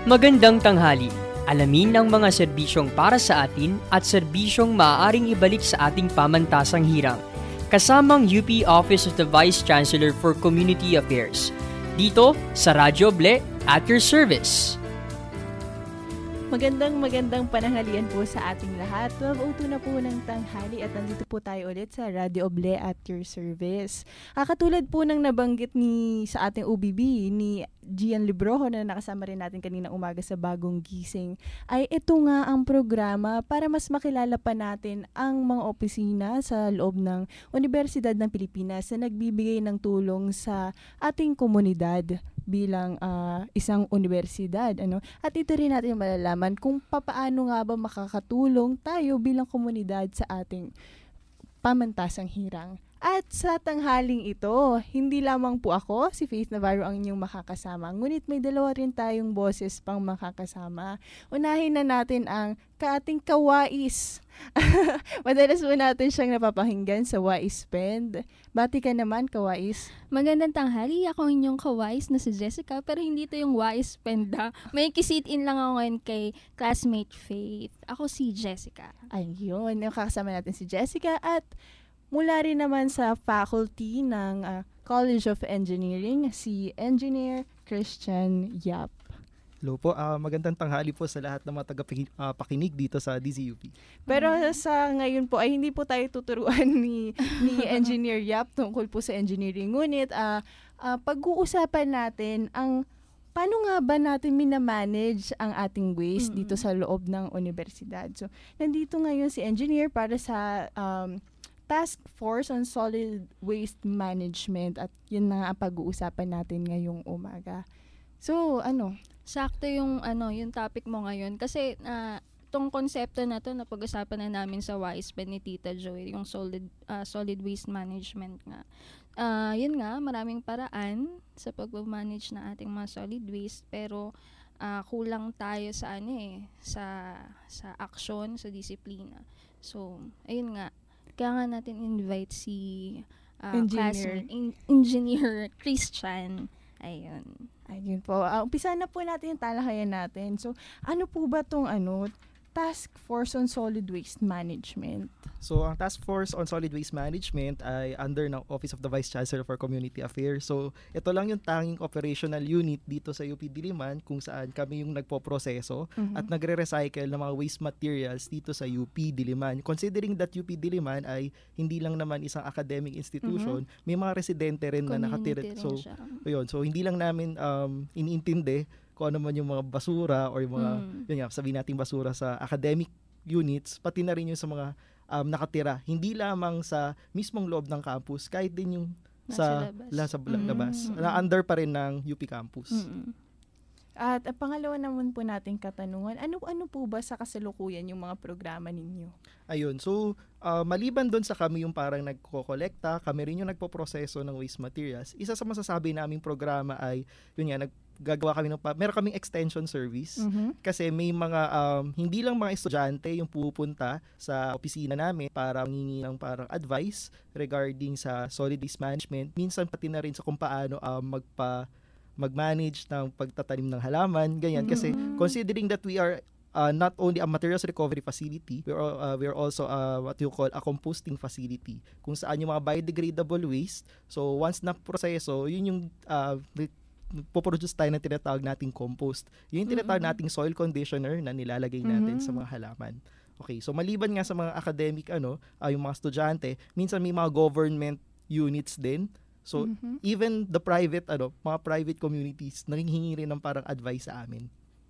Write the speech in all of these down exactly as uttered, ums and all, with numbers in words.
Magandang tanghali. Alamin ang mga serbisyong para sa atin at serbisyong maaaring ibalik sa ating pamantasang hirang. Kasamang U P Office of the Vice Chancellor for Community Affairs. Dito sa Radyo Ble at your service. Magandang magandang pananghalian po sa ating lahat. twelve oh two na po ng tanghali at nandito po tayo ulit sa Radio Oble at your service. Ah, katulad po ng nabanggit ni sa ating O B B ni Gian Librojo na nakasama rin natin kanina umaga sa Bagong Gising, ay ito nga ang programa para mas makilala pa natin ang mga opisina sa loob ng Universidad ng Pilipinas na nagbibigay ng tulong sa ating komunidad bilang uh, isang universidad, ano? At ito rin natin malalaman kung papaano nga ba makakatulong tayo bilang komunidad sa ating pamantasang hirang. At sa tanghaling ito, hindi lamang po ako, si Faith Navarro ang inyong makakasama. Ngunit may dalawa rin tayong boses pang makakasama. Unahin na natin ang kaating kawais. Madalas po natin siyang napapakinggan sa Wais Spend. Bati ka naman, kawais. Magandang tanghali. Ako inyong kawais na si Jessica, pero hindi ito yung Wais Spend ha. May kisit-in lang ako ngayon kay classmate Faith. Ako si Jessica. Ayun, nakakasama natin si Jessica at mula rin naman sa faculty ng uh, College of Engineering, si Engineer Christian Yap. Hello po, uh, magandang tanghali po sa lahat ng mga tagapakinig dito sa D Z U P. Pero sa ngayon po ay hindi po tayo tuturuan ni, ni Engineer Yap tungkol po sa engineering. Ngunit uh, uh, pag-uusapan natin ang paano nga ba natin minamanage ang ating waste mm-hmm. dito sa loob ng universidad. So, nandito ngayon si Engineer para sa Um, Task Force on Solid Waste Management at yun na ang pag-uusapan natin ngayong umaga. So, ano? Sakto yung ano, yung topic mo ngayon kasi uh, tong konsepto na to napag-usapan na namin sa Wise Ben ni Tita Joy, yung solid uh, solid waste management nga. Uh, yun nga, maraming paraan sa pag-manage ng ating mga solid waste pero uh, kulang tayo sa ano eh, sa sa action, sa disiplina. So, ayun nga. Kaya nga natin invite si uh, engineer. In- engineer Christian. Ayun. Ayun po. Uh, umpisa na po natin yung talakayan natin. So, ano po ba tong ano, Task Force on Solid Waste Management? So, ang Task Force on Solid Waste Management ay under ng Office of the Vice Chancellor for Community Affairs. So, ito lang yung tanging operational unit dito sa U P Diliman kung saan kami yung nagpoproseso mm-hmm. at nagre-recycle ng mga waste materials dito sa U P Diliman. Considering that U P Diliman ay hindi lang naman isang academic institution, mm-hmm. may mga residente rin community na nakatira. So, yun. So, hindi lang namin um, iniintindi kung ano man yung mga basura or yung mga, mm. yun nga, sabihin natin basura sa academic units, pati na rin yung sa mga um, nakatira. Hindi lamang sa mismong loob ng campus, kahit din yung sa labas, sa labas mm. na under pa rin ng U P campus. Mm. At ang pangalawa naman po nating katanungan, ano-ano po ba sa kasalukuyan yung mga programa ninyo? Ayun, so uh, maliban doon sa kami yung parang nagko-kolekta, kami rin yung nagpo-proseso ng waste materials. Isa sa masasabi naming programa ay, yun nga, nag gagawa kami ng, meron kaming extension service mm-hmm. kasi may mga, um, hindi lang mga estudyante yung pupunta sa opisina namin para mangingi ng parang advice regarding sa solid waste management. Minsan pati na rin sa kung paano um, magpa, mag-manage ng pagtatanim ng halaman, ganyan. Kasi mm-hmm. considering that we are uh, not only a materials recovery facility, we are, uh, we are also uh, what you call a composting facility kung saan yung mga biodegradable waste. So once na proseso, yun yung uh, poproduce tayo ng tinatawag nating compost. Yun yung tinatawag mm-hmm. nating soil conditioner na nilalagay natin mm-hmm. sa mga halaman. Okay, so maliban nga sa mga academic ano, uh, yung mga estudyante, minsan may mga government units din. So mm-hmm. even the private ano, mga private communities nanghihingi rin ng parang advice sa amin.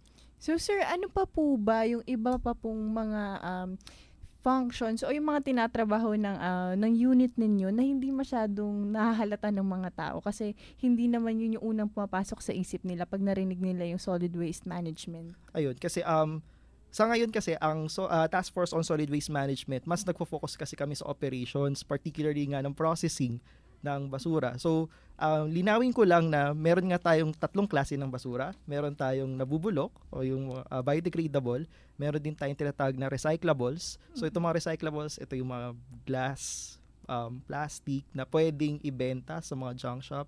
So sir, ano pa po ba yung iba pa pong mga um, functions o yung mga tinatrabaho ng uh, ng unit ninyo na hindi masyadong nahahalata ng mga tao kasi hindi naman yun yung unang pumapasok sa isip nila pag narinig nila yung solid waste management? Ayun, kasi um sa ngayon kasi ang so, uh, Task Force on Solid Waste Management, mas nagfo-focus kasi kami sa operations, particularly nga ng processing ng basura. So, uh, linawin ko lang na meron nga tayong tatlong klase ng basura. Meron tayong nabubulok o yung uh, biodegradable. Meron din tayong tinatawag na recyclables. So, itong mga recyclables, ito yung mga glass, um, plastic na pwedeng ibenta sa mga junk shops.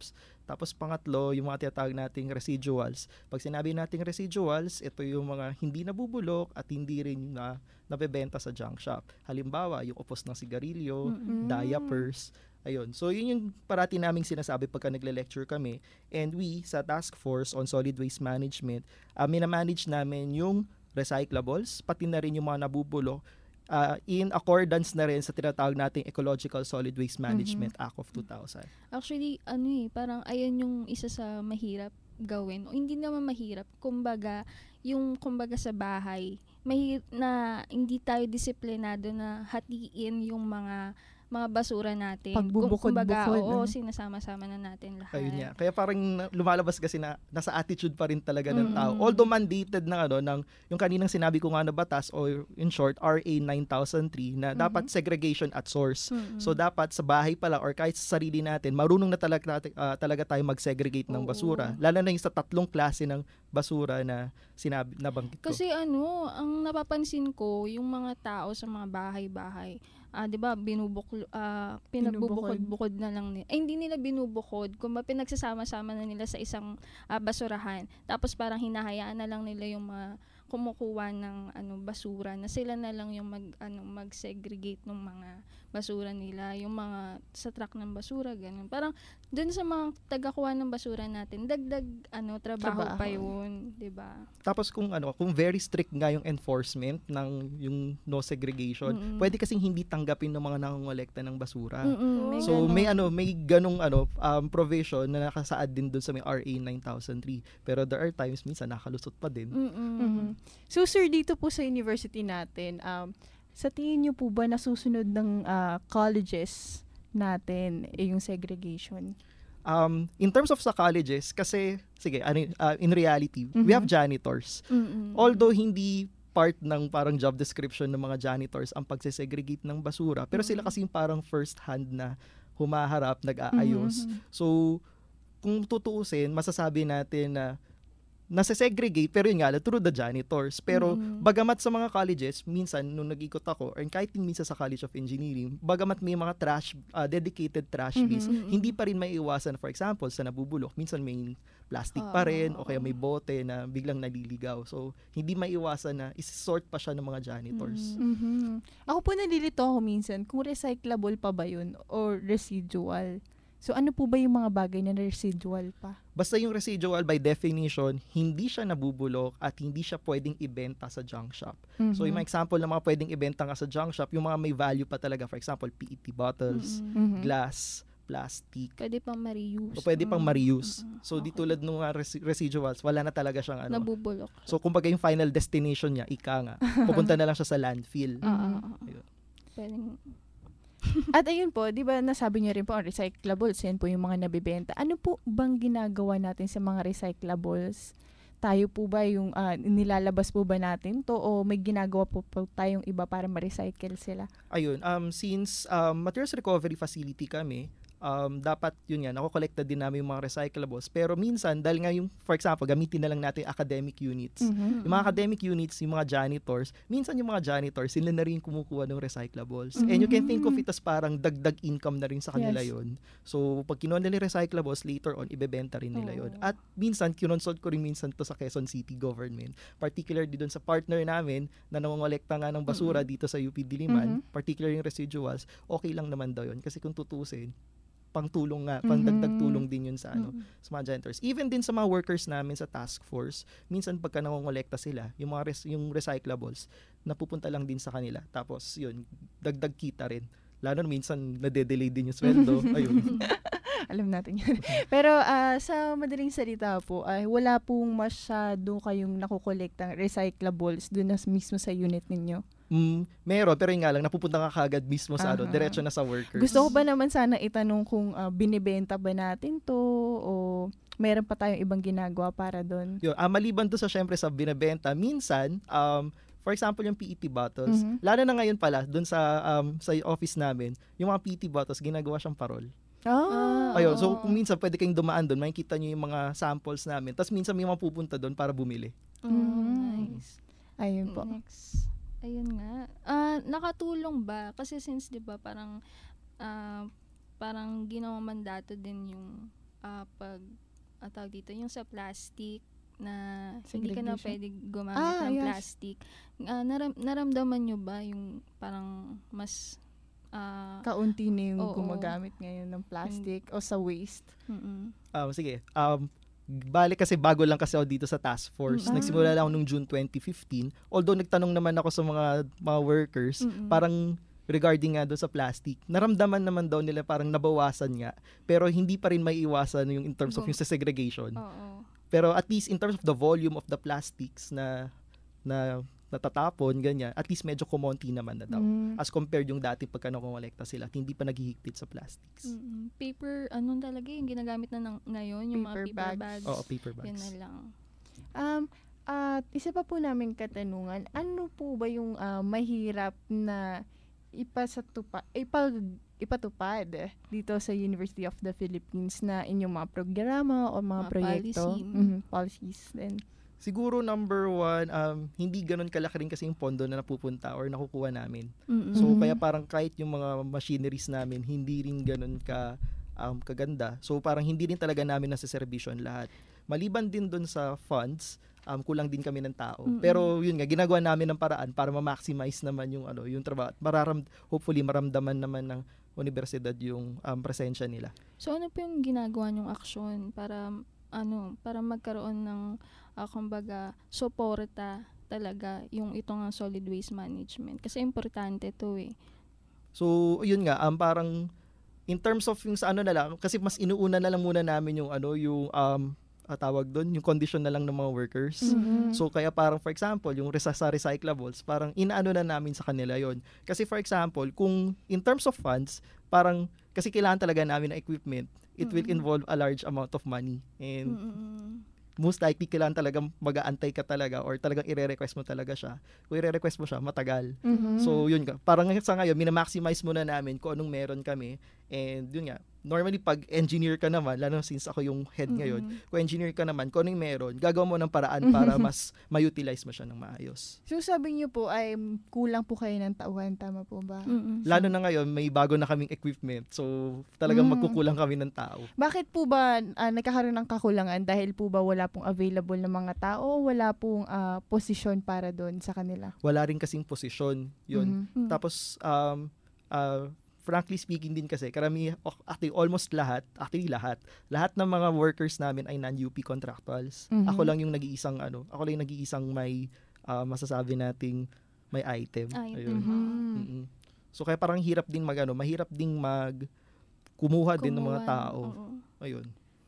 Tapos pangatlo, yung mga tinatawag nating residuals. Pag sinabi nating residuals, ito yung mga hindi nabubulok at hindi rin na nabebenta sa junk shop. Halimbawa, yung upos ng sigarilyo, Mm-mm. diapers, ayun. So, yun yung parati naming sinasabi pagka nagle-lecture kami. And we, sa Task Force on Solid Waste Management, uh, minamanage namin yung recyclables, pati na rin yung mga nabubulok, uh, in accordance na rin sa tinatawag nating Ecological Solid Waste Management Act of two thousand. Actually, ano eh, parang ayan yung isa sa mahirap gawin. O hindi naman mahirap. Kumbaga, yung kumbaga sa bahay, mahir na hindi tayo disiplinado na hatiin yung mga mga basura natin. Pagbubukod-bukod, Kumbaga, oo, ano? sinasama-sama na natin lahat. Ayun nga. Kaya parang na- lumalabas kasi na nasa attitude pa rin talaga ng Mm. tao. Although mandated na ano ng yung kaninang sinabi ko nga na batas or in short R A nine thousand three na dapat segregation at source. Mm-mm. So dapat sa bahay pala or kahit sa sarili natin, marunong na talaga uh, talaga tayo mag-segregate ng Oo. basura. Lalo na yung sa tatlong klase ng basura na sinabi nabanggit ko. Kasi ano, ang napapansin ko, yung mga tao sa mga bahay-bahay, ah, 'di ba, binubuklo ah pinagbubukod-bukod na lang nila. Eh, hindi nila binubukod, kumbaga pinagsasama-sama na nila sa isang ah, basurahan. Tapos parang hinahayaan na lang nila yung mga kumukuha ng ano basura na sila na lang yung mag ano mag-segregate ng mga basura nila, yung mga sa truck ng basura ganun. Parang doon sa mga taga-kuha ng basura natin, dagdag ano trabaho, Trabaho. pa yun, 'di ba? Tapos kung ano, kung very strict nga yung enforcement ng yung no segregation, Mm-mm. pwede kasing hindi tanggapin ng mga nangongolekta ng basura. Mm-mm, may So ganon. may ano, may ganong ano um, provision na nakasaad din doon sa may R A nine thousand three. Pero there are times minsan nakalusot pa din. Mm-mm. Mhm. So sir, dito po sa university natin, um, sa tingin niyo po ba nasusunod ng ah, colleges natin eh, yung segregation? Um, in terms of sa colleges, kasi, sige, ano, yun, uh, in reality, we Mhm. have janitors. Mm-mm. Although hindi part ng parang job description ng mga janitors ang pagsesegregate ng basura, pero sila kasi yung parang first hand na humaharap, nag-aayos. Mhm. So, kung tutuusin, masasabi natin na nasa-segregate, pero yun nga, through the janitors. Pero, Mm. bagamat sa mga colleges, minsan, nung nag-ikot ako, or kahit din minsan sa College of Engineering, bagamat may mga trash, uh, dedicated trash Mhm. bins, Mhm. hindi pa rin may iwasan. For example, sa nabubulok, minsan may plastic pa rin, o kaya may bote na biglang naliligaw. So, hindi maiwasan na isisort pa siya ng mga janitors. Mm. Mhm. Ako po nalilito ako minsan kung recyclable pa ba yun or residual. So ano po ba yung mga bagay na residual pa? Basta yung residual, by definition, hindi siya nabubulok at hindi siya pwedeng ibenta sa junk shop. So, yung mga example ng mga pwedeng ibenta nga sa junk shop, yung mga may value pa talaga. For example, P E T bottles, Mm-mm. Mhm. glass, plastic, Pwede pang ma-reuse. o pwede pang Mm. ma-reuse. Mm-mm. So, di Okay. tulad ng mga res- residuals, wala na talaga siyang ano. Nabubulok. So, kumbaga yung final destination niya, ika nga, pupunta na lang siya sa landfill. Ah, Mhm. ah, ah. Ayun. Pwedeng, At ayun po, di ba nasabi niyo rin po ang recyclables, yan po yung mga nabibenta. Ano po bang ginagawa natin sa mga recyclables? Tayo po ba yung ah, nilalabas po ba natin to o may ginagawa po, po tayong iba para ma-recycle sila? Ayun, um, since um, materials recovery facility kami, um, dapat yun yan, nakokolekta din namin yung mga recyclables. Pero minsan, dahil nga yung, for example, gamitin na lang natin academic units. Mhm. Yung mga academic units, yung mga janitors, minsan yung mga janitors, sila na rin kumukuha ng recyclables. And you can think of it as parang dagdag income na rin sa kanila Yes. yun. So, pag kinuha nila yung recyclables, later on, ibebenta rin nila yun. Oo. At minsan, kinonsult ko rin minsan to sa Quezon City government. Particularly doon sa partner namin na nangongolekta nga ng basura dito sa U P Diliman, Mhm. particularly yung residuals, okay lang naman daw yun. Kasi kung tutusin, pang tulong nga, pang dagdag Mhm. tulong din yun sa ano, Mm. sa mga janitors. Even din sa mga workers namin sa task force, minsan pagka nangongolekta sila, yung mga res- yung recyclables, napupunta lang din sa kanila. Tapos yun, dagdag kita rin. Lalo na minsan nade-delay din yung sweldo. Ayun. Alam natin yun. Pero ah, sa madaling salita po, ay wala pong masyado kayong nakukolektang recyclables doon na mismo sa unit ninyo. Mm, meron, pero yun nga lang, napupunta ka kagad mismo sa ano, Aha. diretso na sa workers. Gusto ko ba naman sana itanong kung ah, binibenta ba natin to o meron pa tayong ibang ginagawa para doon? Yun, ah, maliban doon sa syempre sa binebenta, minsan, um, for example, yung P E T bottles, Mhm. lalo na ngayon pala, doon sa um, sa office namin, yung mga P E T bottles, ginagawa siyang parol. Ah, Ayun, so Oo. kung minsan pwede kayong dumaan doon, makikita nyo yung mga samples namin. Tapos minsan may mga pupunta doon para bumili. Oh, Mm. nice. ayun po. Next. Ayun nga. Ah, nakatulong ba? Kasi since 'di ba parang ah, parang ginawang mandato din yung ah, pag, ah, tawag dito, yung sa plastic, na hindi ka na Segregation. pwede gumamit Ah, ng yes. plastic. Ah, naram, naramdaman nyo ba yung parang mas ah, Kaunti na yung Oo. gumagamit ngayon ng plastic o sa waste. mm-mm. Um, sige. Um, balik kasi bago lang kasi ako dito sa task force. Mm. Nagsimula lang ako nung June twenty fifteen. Although nagtanong naman ako sa mga mga workers, Mm-mm. parang regarding nga doon sa plastic, naramdaman naman daw nila parang nabawasan nga. Pero hindi pa rin may iwasan yung in terms of Gum- yung sa segregation. Oo. Pero at least in terms of the volume of the plastics na na natatapon, ganyan, at least medyo kumonti naman na daw. Mm. As compared yung dati pagka nakukolekta sila at hindi pa naghihigpit sa plastics. Mm-mm. Paper, anong talaga yung ginagamit na ng, ngayon, yung Paper mga paper bags. bags. Oo, paper Yan na bags. lang. Um, at isa pa po namin katanungan, ano po ba yung ah, mahirap na ipasatupa, ipag, ipatupad dito sa University of the Philippines na inyong mga programa o mga, Mga proyekto? policy. Mhm, policies din. Siguro number one, um, hindi ganun kalaki rin kasi yung pondo na napupunta or nakukuha namin. Mm-mm. So, Mhm. kaya parang kahit yung mga machineries namin, hindi rin ganun ka, um, kaganda. So, parang hindi rin talaga namin nasa-servisyon lahat. Maliban din dun sa funds, um, kulang din kami ng tao. Mm-mm. Pero yun nga, ginagawa namin ng paraan para ma-maximize naman yung, ano, yung trabaho. At mararam, hopefully, maramdaman naman ng universidad yung um, presensya nila. So ano po yung ginagawa nyong aksyon para ano para magkaroon ng uh, kumbaga suporta talaga yung itong uh, solid waste management kasi importante to eh. So, yun nga, um, parang in terms of yung sa ano na lang, kasi mas inuuna na lang muna namin yung ano, yung um, ah, tawag doon, yung condition na lang ng mga workers. Mhm. So, kaya parang for example, yung resa- sa recyclables, parang inaano na namin sa kanila yon. Kasi for example, kung in terms of funds, parang kasi kailangan talaga namin ng equipment, it will Mm-mm. involve a large amount of money. And Mm-mm. most likely kailangan talagang mag-aantay ka talaga or talagang ire-request mo talaga siya. Kung ire-request mo siya, matagal. Mhm. So, yun nga. Parang sa ngayon, minamaximize muna namin kung anong meron kami. And yun nga, normally pag engineer ka naman, lalo since ako yung head ngayon, Mm-mm. kung engineer ka naman, kung anong meron, gagawa mo ng paraan para mas ma-utilize mo siya ng maayos. So sabi niyo po ay kulang po kayo ng tauhan, tama po ba? Mm-mm. Lalo na ngayon, may bago na kaming equipment. So, talagang Mm. magkukulang kami ng tao. Bakit po ba ah, nagkakaroon ng kakulangan dahil po ba wala pong available na mga tao o wala pong ah, posisyon para doon sa kanila? Wala rin kasing posisyon. Yun. Mhm. Mm. Tapos, um, uh, frankly speaking din kasi, karami, actually almost lahat, actually lahat, lahat ng mga workers namin ay non-U P contractuals. Mhm. Ako lang yung nag-iisang, ano, ako lang yung nag-iisang may, uh, masasabi nating may item. Ay, Ayun. Mhm. Mm-mm. So, kaya parang hirap din mag, ano, mahirap ding mag, kumuha din ng mga Kumuha, tao. oo. Ayun.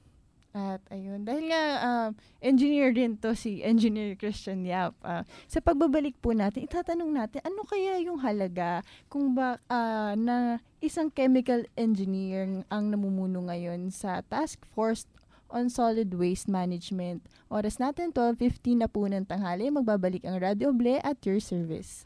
At ayun, dahil nga um, engineer din to si Engineer Christian Yap. Ah, sa pagbabalik po natin, itatanong natin, ano kaya yung halaga kung ba ah, na isang chemical engineer ang namumuno ngayon sa Task Force on Solid Waste Management. Oras natin, twelve fifteen na po ng tanghali. Magbabalik ang Radio Ble at your service.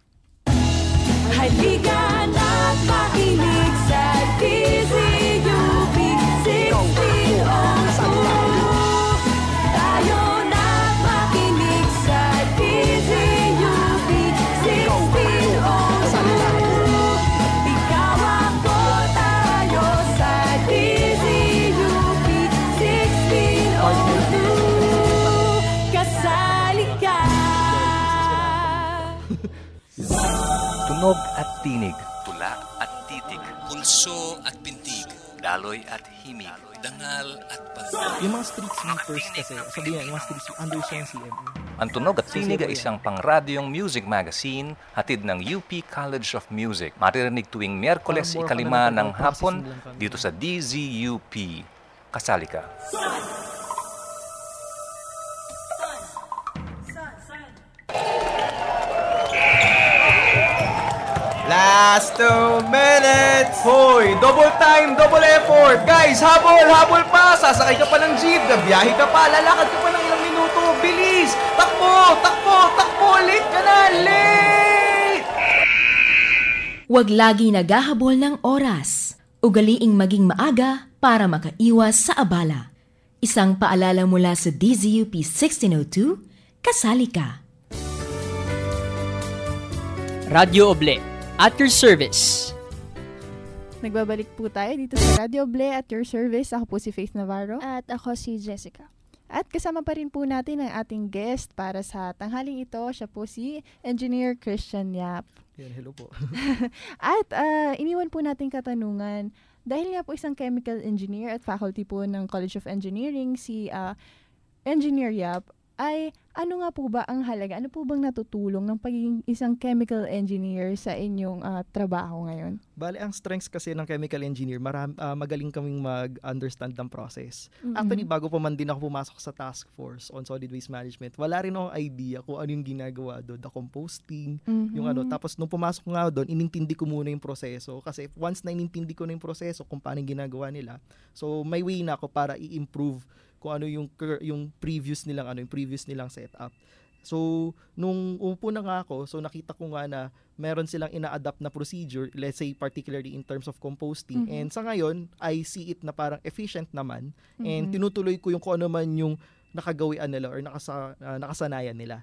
Halika na't makinig sa D Z U P sixteen oh two. Tayo na't makinig sa D Z U P sixteen oh two. Ikaw ako tayo sa D Z U P sixteen oh two. Kasali ka. Tunog at tinig. Tula at titig. Pulso at pintig, Daloy at himig. dangal at pag... Yung mga street sweepers kasi, sabihin yung mga street sweepers, under siya yung C M A. Ang Tunog at Tinig ay isang pangradyong music magazine hatid ng U P College of Music. Maririnig tuwing Miyerkules Parang more ikalima kami ng ng hapon processing lang kami. dito sa D Z U P. Kasali ka. Last two minutes! Hoy, double time, double effort! Guys, habol, habol pa! Sasakay ka pa ng jeep, gabiyahe ka pa, lalakad ka pa ng ilang minuto, bilis! Takbo, takbo, takbo! Late ka na, late! Huwag lagi naghahabol ng oras. Ugaliing maging maaga para makaiwas sa abala. Isang paalala mula sa D Z U P sixteen oh two, kasali ka. Radio Oble, at your service. Nagbabalik po tayo dito sa Radio Ble at your service. Ako po si Faith Navarro. At ako si Jessica. At kasama pa rin po natin ang ating guest para sa tanghaling ito. Siya po si Engineer Christian Yap. Yan, hello po. At uh, iniwan po natin katanungan, dahil nga po isang chemical engineer at faculty po ng College of Engineering, si uh, Engineer Yap, ay ano nga po ba ang halaga? Ano po bang natutulong ng pagiging isang chemical engineer sa inyong uh, trabaho ngayon? Bale, ang strengths kasi ng chemical engineer, maram, uh, magaling kaming mag-understand ng process. Mm-hmm. Actually, bago pa man din ako pumasok sa task force on solid waste management, wala rin akong idea kung ano yung ginagawa doon, the composting, Mm-hmm. yung ano. Tapos nung pumasok nga doon, inintindi ko muna yung proseso. Kasi once na inintindi ko na yung proseso kung paano yung ginagawa nila, so may way na ako para i-improve kung ano yung yung previous nilang ano yung previous nilang setup. So nung upo na nga ako, so nakita ko nga na meron silang ina-adapt na procedure, let's say particularly in terms of composting. Mm-hmm. And sa ngayon, I see it na parang efficient naman, Mm-hmm. and tinutuloy ko yung kung ano man yung nakagawian nila or nakasa, uh, nakasanayan nila.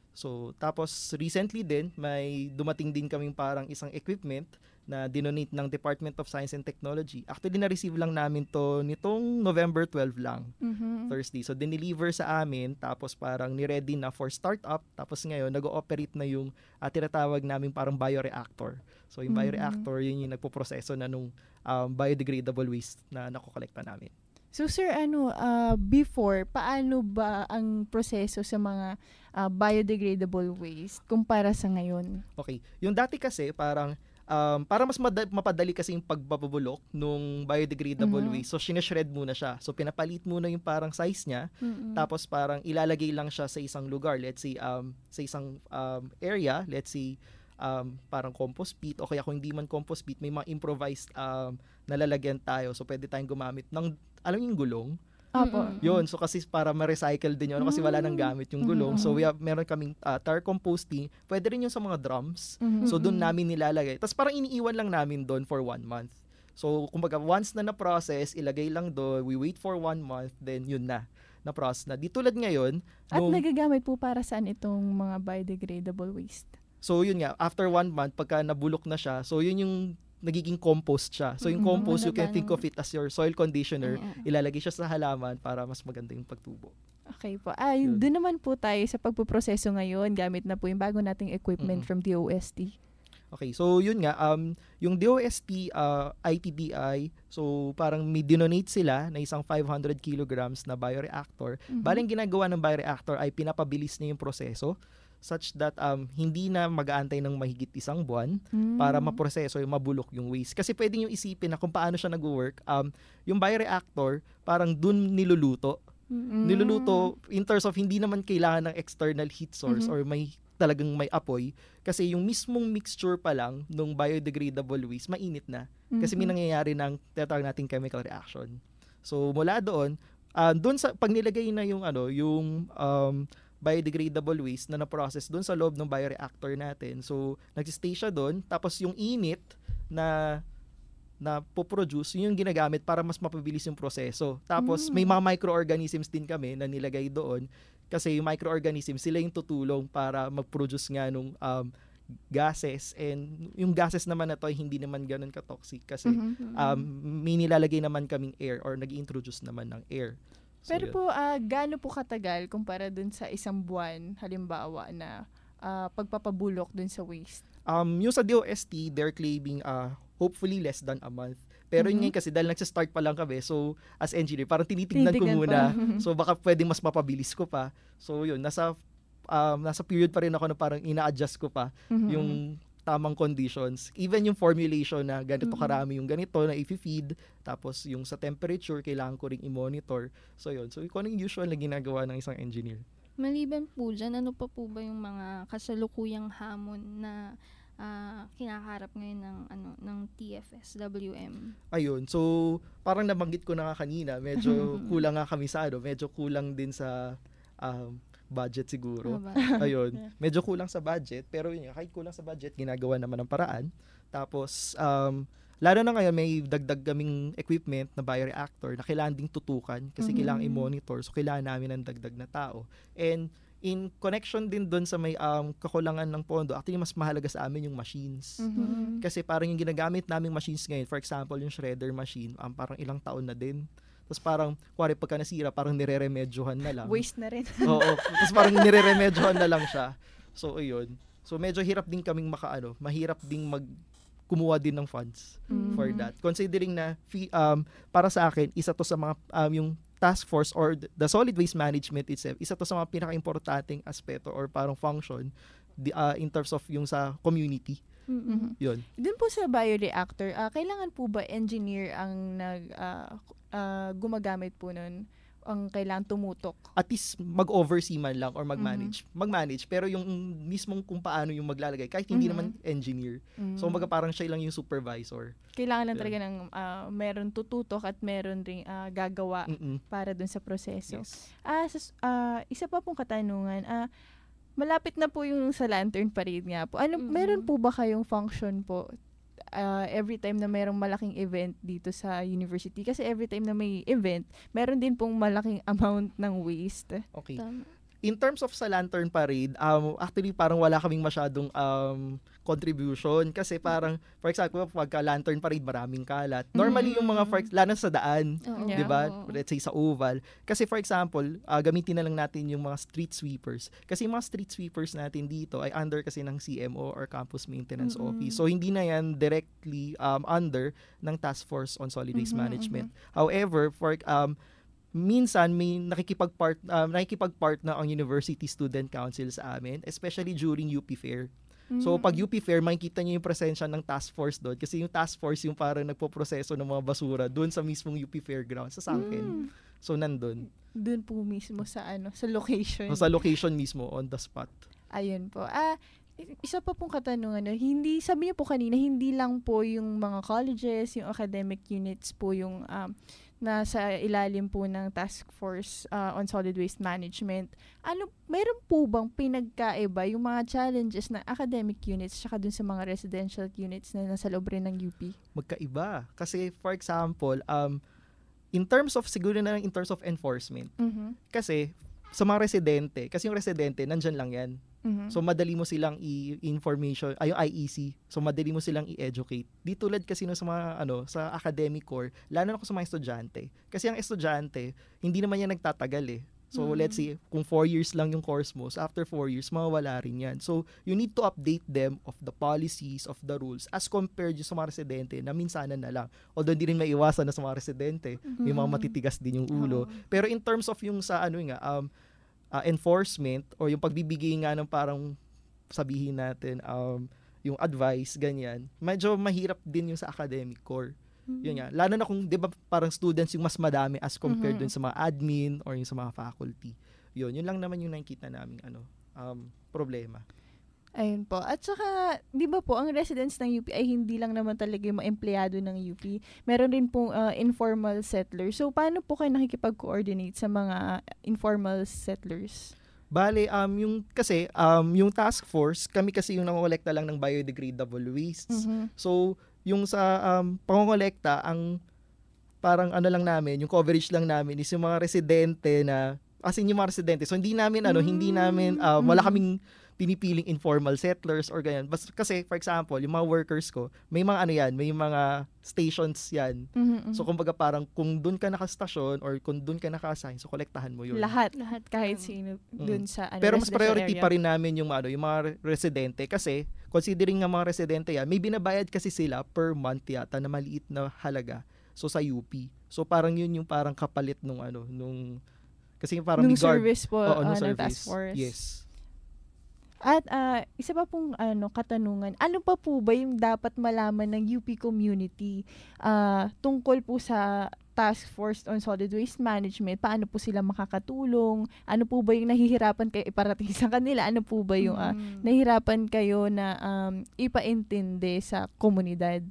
So tapos recently din may dumating din kaming parang isang equipment na dinonate ng Department of Science and Technology. Actually, na-receive lang namin to nitong November twelfth lang, Mm-hmm. Thursday. So, dineliver sa amin, tapos parang ni-ready na for startup. Tapos ngayon, nag-ooperate na yung uh, tinatawag namin parang bioreactor. So, yung Mm-hmm. bioreactor, yun yung nagpo-proseso na nung um, biodegradable waste na nakokolekta namin. So sir, ano, uh, before, paano ba ang proseso sa mga uh, biodegradable waste kumpara sa ngayon? Okay. Yung dati kasi, parang Um, para mas mad- mapadali kasi yung pagbabulok nung biodegradable Mm-hmm. waste. So, sinashred muna siya. So, pinapalit muna yung parang size niya. Mm-mm. Tapos, parang ilalagay lang siya sa isang lugar. Let's say, um, sa isang um, area. Let's say, um, parang compost pit. O kaya kung hindi man compost pit, may mga improvised um, nalalagyan tayo. So, pwede tayong gumamit ng, alam yung gulong? Opo. Mm-mm. Yun, so kasi para ma-recycle din yun kasi wala nang gamit yung gulong. So we have, meron kaming uh, tar composting. Pwede rin yung sa mga drums. Mhm. So doon namin nilalagay. Tapos parang iniiwan lang namin doon for one month. So kumbaga once na na-process, ilagay lang doon, we wait for one month, then yun na. Na-process na. Di tulad ngayon. At nung- nagagamit po para saan itong mga biodegradable waste? So yun nga, after one month, pagka nabulok na siya, so yun yung nagiging compost siya. So yung Mhm. compost, you can Malaban. think of it as your soil conditioner. Mm-mm. Ilalagay siya sa halaman para mas maganda yung pagtubo. Okay po. Ay, Yun. doon naman po tayo sa pagpuproseso ngayon. Gamit na po yung bago nating equipment Mm-mm. from D O S T. Okay, so yun nga, um, yung D O S T uh, I T D I, so parang may dinonate sila na isang five hundred kilograms na bioreactor. Mhm. Baling ginagawa ng bioreactor ay pinapabilis niya yung proseso such that um, hindi na mag-aantay ng mahigit isang buwan Mm. para maproseso yung mabulok yung waste. Kasi pwede nyo isipin na kung paano siya nag-work. Um, yung bioreactor, parang dun niluluto. Mm. Niluluto in terms of hindi naman kailangan ng external heat source Mhm. or may talagang may apoy. Kasi yung mismong mixture pa lang nung biodegradable waste, mainit na. Kasi may Mhm. nangyayari ng tinatawag nating chemical reaction. So mula doon, uh, doon sa pag nilagay na yung ano, yung um, biodegradable waste na na-process doon sa loob ng bioreactor natin. So nag-stay siya doon, tapos yung init na na po-produce, yun yung ginagamit para mas mapabilis yung proseso. Tapos may mga microorganisms din kami na nilagay doon kasi yung microorganisms, sila yung tutulong para mag-produce nga nung um, gases, and yung gases naman na to ay hindi naman ganun ka-toxic kasi Mhm. um, may nilalagay naman kaming air or nag-introduce naman ng air. So, Pero yun. po, ah, gaano po katagal kumpara dun sa isang buwan, halimbawa, na ah, pagpapabulok dun sa waste? Um, yung sa D O S T, they're claiming uh, hopefully less than a month. Pero yun Mhm. ngayon kasi dahil nagsa-start pa lang kami, so as engineer, parang tinitignan ko Tinitignan muna. pa. So baka pwedeng mas mapabilis ko pa. So yun, nasa um, nasa period pa rin ako na parang ina-adjust ko pa Mhm. yung tamang conditions. Even yung formulation na ganito Mhm. karami yung ganito na i-feed, tapos yung sa temperature, kailangan ko ring i-monitor. So yun, so kung ano yung usual na ginagawa ng isang engineer. Maliban po dyan, ano pa po ba yung mga kasalukuyang hamon na ah, kinakaharap ngayon ng ano ng T F S W M? Ayun, so parang nabanggit ko na nga kanina, medyo kulang nga kami sa ano, medyo kulang din sa um, budget siguro. Ano ba? Ayun, medyo kulang sa budget, pero yun, nga, kahit kulang sa budget, ginagawa naman ng paraan. Tapos, um, lalo na ngayon, may dagdag kaming equipment na bioreactor na kailangan ding tutukan kasi Mhm. kailangan i-monitor. So, kailangan namin ng dagdag na tao. And in connection din doon sa may um, kakulangan ng pondo, actually mas mahalaga sa amin yung machines. Mhm. Kasi parang yung ginagamit naming machines ngayon, for example, yung shredder machine, um, parang ilang taon na din. Tapos parang, kuwari pagka nasira, parang nire-remedyohan na lang. Waste na rin. Oo. Tapos parang nire-remedyohan na lang siya. So, ayun. So, medyo hirap din kaming makaano, mahirap ding mag kumuha din ng funds Mhm. for that. Considering na, fee, um, para sa akin, isa to sa mga, um, yung task force or the solid waste management itself, isa to sa mga pinaka-importanting aspeto or parang function di, uh, in terms of yung sa community. Mhm. Yun. Dun po sa bioreactor, ah, kailangan po ba engineer ang nag ah, ah, gumagamit po nun? Ang kailangan tumutok? At least mag-oversee man lang or mag-manage. Mag-manage, pero yung mismong kung paano yung maglalagay, kahit hindi Mhm. naman engineer. Mm. So, maga parang siya lang yung supervisor. Kailangan lang Yun. talaga ng ah, meron tututok at meron ring ah, gagawa Mm-mm. para dun sa proseso. Yes. Ah, sas- ah, isa pa pong katanungan, ah, malapit na po yung sa Lantern Parade nga po. Ano, Mhm. meron po ba kayong function po ah, every time na merong malaking event dito sa university? Kasi every time na may event, meron din pong malaking amount ng waste. Okay. Tama. In terms of sa Lantern Parade, um, actually parang wala kaming masyadong um, contribution kasi parang, for example, pagka Lantern Parade, maraming kalat. Normally yung mga, for, lalo sa daan, Oo. Yeah. di ba? Oo. Let's say sa oval. Kasi for example, uh, gamitin na lang natin yung mga street sweepers. Kasi yung mga street sweepers natin dito ay under kasi ng C M O or Campus Maintenance Mm-mm. Office. So hindi na yan directly um, under ng Task Force on Solid Waste Mhm, Management. However, for um, minsan may nakikipag-part um, nakikipag-part na ang University Student Council sa amin, especially during U P Fair. So pag U P Fair, makikita niyo yung presensya ng task force doon kasi yung task force yung parang nagpo-proseso ng mga basura doon sa mismong U P Fairground sa Sangken. Mm. So nandun. Doon po mismo sa ano, sa location. So, sa location mismo on the spot. Ayun po. Ah, i- isa pa pong katanungan, no, hindi, sabi niyo po kanina, hindi lang po yung mga colleges, yung academic units po yung um, nasa ilalim po ng Task Force ah, on Solid Waste Management. Ano, mayroon po bang pinagkaiba yung mga challenges na academic units tsaka dun sa mga residential units na nasa loob rin ng U P? Magkaiba. Kasi for example, um, in terms of, siguro na lang in terms of enforcement, Mhm. kasi sa mga residente, kasi yung residente, nandyan lang yan. Mhm. So, madali mo silang i-information, ay yung I E C. So, madali mo silang i-educate. Di tulad kasi no sa mga, ano, sa academic core, lalo na ko sa mga estudyante. Kasi ang estudyante, hindi naman yan nagtatagal eh. So, Mhm. let's say, kung four years lang yung course mo, so after four years, mawawala rin yan. So, you need to update them of the policies, of the rules, as compared yung sa mga residente na minsanan na lang. Although, hindi rin may iwasan na sa mga residente. May mga Mhm. matitigas din yung ulo. Oo. Pero in terms of yung sa, ano nga, um, uh, enforcement or yung pagbibigay nga ng parang sabihin natin um, yung advice, ganyan, medyo mahirap din yung sa academic core. Yun nga. Lalo na kung, di ba, parang students yung mas madami as compared Mhm. dun sa mga admin or yung sa mga faculty. Yun, yun lang naman yung nakikita namin ano, um, problema. Ayun po. At saka, di ba po, ang residents ng U P ay hindi lang naman talaga yung mga empleyado ng U P. Meron rin pong uh, informal settlers. So, paano po kayo nakikipag-coordinate sa mga informal settlers? Bale, um, yung, kasi, um, yung task force, kami kasi yung nangokolekta lang ng biodegradable wastes. Mhm. So, yung sa um, pangongolekta, ang parang ano lang namin, yung coverage lang namin is yung mga residente na, as in yung mga residente. So, hindi namin, ano, hindi namin, uh, wala Mm. kaming pinipiling informal settlers or ganyan. Basta kasi, for example, yung mga workers ko, may mga ano yan, may mga stations yan. Mhm, mhm. So, kumbaga parang kung doon ka nakastasyon or kung doon ka naka-assign, so kolektahan mo yun. Lahat. Lahat. Kahit Um, sino Mm. dun sa ano, Pero mas residential priority area. pa rin namin yung ano, yung mga re- residente kasi considering nga mga residente yan, may binabayad kasi sila per month yata na maliit na halaga. So sa U P. So parang yun yung parang kapalit nung ano, nung kasi yung parang Nung may guard. service po Oo, uh, nung ng service. task force. Yes. At ah, isa pa pong ano, katanungan, ano pa po ba yung dapat malaman ng U P community ah, tungkol po sa Task Force on Solid Waste Management? Paano po sila makakatulong? Ano po ba yung nahihirapan kayo iparating sa kanila? Ano po ba yung ah, Mm. nahihirapan kayo na um, ipaintindi sa komunidad?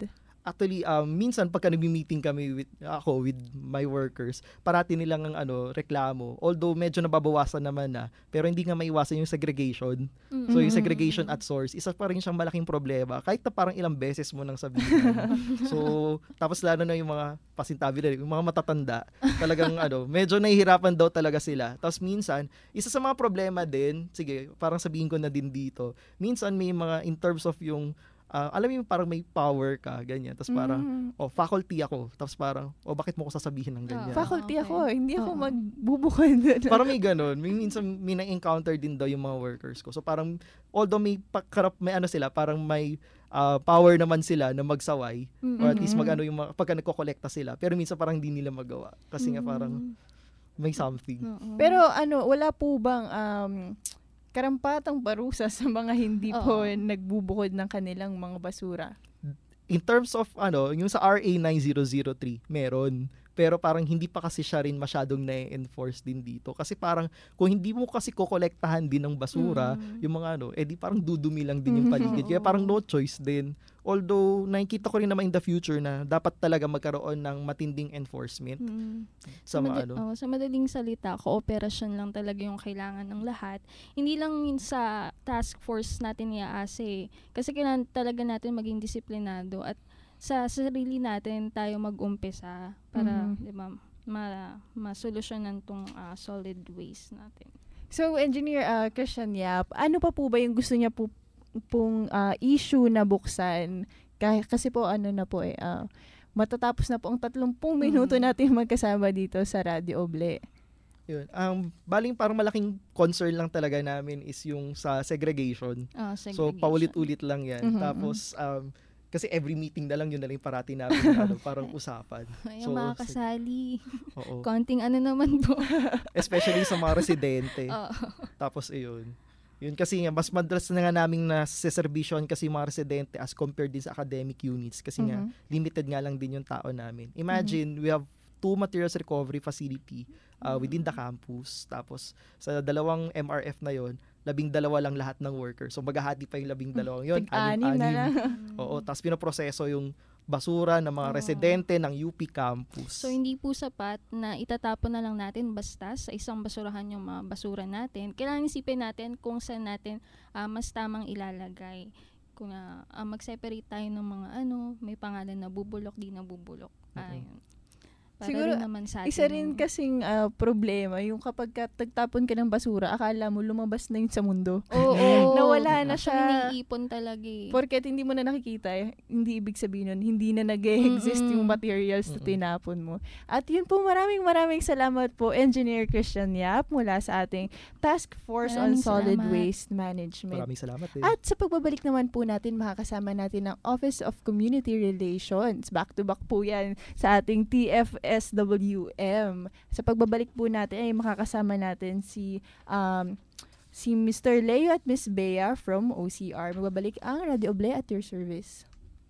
actually, um, minsan pagka nag-meeting kami with, ako with my workers, parati nilang ang ano, reklamo. Although medyo nababawasan naman na, pero hindi nga maiwasan yung segregation. Mm-hmm. So yung segregation at source, isa pa rin siyang malaking problema. Kahit na parang ilang beses mo nang sabihin. So, tapos lalo na yung mga pasintabi na, yung mga matatanda, talagang ano, medyo nahihirapan daw talaga sila. Tapos minsan, isa sa mga problema din, sige, parang sabihin ko na din dito, minsan may mga in terms of yung Uh, alam mo yung parang may power ka, ganyan. Tapos parang, mm. oh, faculty ako. Tapos parang, oh, bakit mo ko sasabihin ng ganyan? Oh, faculty okay. ako, hindi ako Oo. magbubukod. Parang may ganun. May, minsan, may na-encounter din daw yung mga workers ko. So parang, although may pakarap, may ano sila, parang may uh, power naman sila na magsaway. Mm-hmm. Or at least mag-ano yung mga, pagka nagko-collecta sila. Pero minsan parang hindi nila magawa. Kasi mm-hmm. nga parang, may something. Mm-hmm. Pero ano, wala po bang, um, karampatang parusa sa mga hindi po Oo. nagbubukod ng kanilang mga basura? In terms of ano, yung sa R A nine thousand three, meron. Pero parang hindi pa kasi siya rin masyadong na-enforce din dito. Kasi parang kung hindi mo kasi kokolektahan din ng basura, mm. yung mga ano, edi parang dudumi lang din yung paligid. Kaya parang no choice din. Although, nakikita ko rin naman in the future na dapat talaga magkaroon ng matinding enforcement Mm. sa mga Mad- ano. oh, sa madaling salita, cooperation lang talaga yung kailangan ng lahat. Hindi lang yun sa task force natin iaase. Kasi kailangan talaga natin maging disiplinado at sa sarili natin tayo mag-umpisa para, Mhm. di ba, ma masolusyonan tong uh, solid waste natin. So, Engineer uh, Christian Yap, ano pa po ba yung gusto niya po pong uh, issue na buksan? Kah- kasi po ano na po eh, uh, matatapos na po ang tatlumpung minuto Mm. natin magkasama dito sa Radio Oble. Yun. Um, baling parang malaking concern lang talaga namin is yung sa segregation. Ah, So, segregation. paulit-ulit lang yan. Mhm, Tapos, um, kasi every meeting na lang yun na lang yung parati namin ano, parang usapan. Ay, So, mga kasali. Oo. Konting ano naman po. Especially sa mga residente. Oo. Tapos, ayun. Yun kasi nga, mas madalas na nga naming nasiservisyon kasi yung mga residente as compared din sa academic units. Kasi nga, Mhm. limited nga lang din yung tao namin. Imagine, we have two materials recovery facility uh, within the campus. Tapos, sa dalawang M R F na yon, labing dalawa lang lahat ng workers. So, maghahati pa yung labing dalawang yun. Tig-anim na lang. Oo, tapos pinoproseso yung basura ng mga Oo. residente ng U P campus. So, hindi po sapat na itatapon na lang natin basta sa isang basurahan yung mga basura natin. Kailangan isipin natin kung saan natin uh, mas tamang ilalagay. Kung uh, uh, mag-separate tayo ng mga ano, may pangalan na bubulok, di na bubulok. Ayun. Para Siguro, rin naman sa atin. Isa rin kasing uh, problema, yung kapag ka, tagtapon ka ng basura, akala mo lumabas na yun sa mundo. Oo. Nawala na Actually, siya. naiipon talaga eh. Porket hindi mo na nakikita, eh, hindi ibig sabihin nun, hindi na nag-exist Mm-mm. yung materials na Mm-mm. tinapon mo. At yun po, maraming maraming salamat po, Engineer Christian Yap, mula sa ating Task Force on Maraming Solid salamat. Waste Management. Maraming salamat din. At sa pagbabalik naman po natin, makakasama natin ang Office of Community Relations. Back-to-back po yan sa ating T F S W M. Sa pagbabalik po natin ay makakasama natin si um, si Mister Leo at Miss Bea from O C R. Magbabalik ang Radio Oble at your service.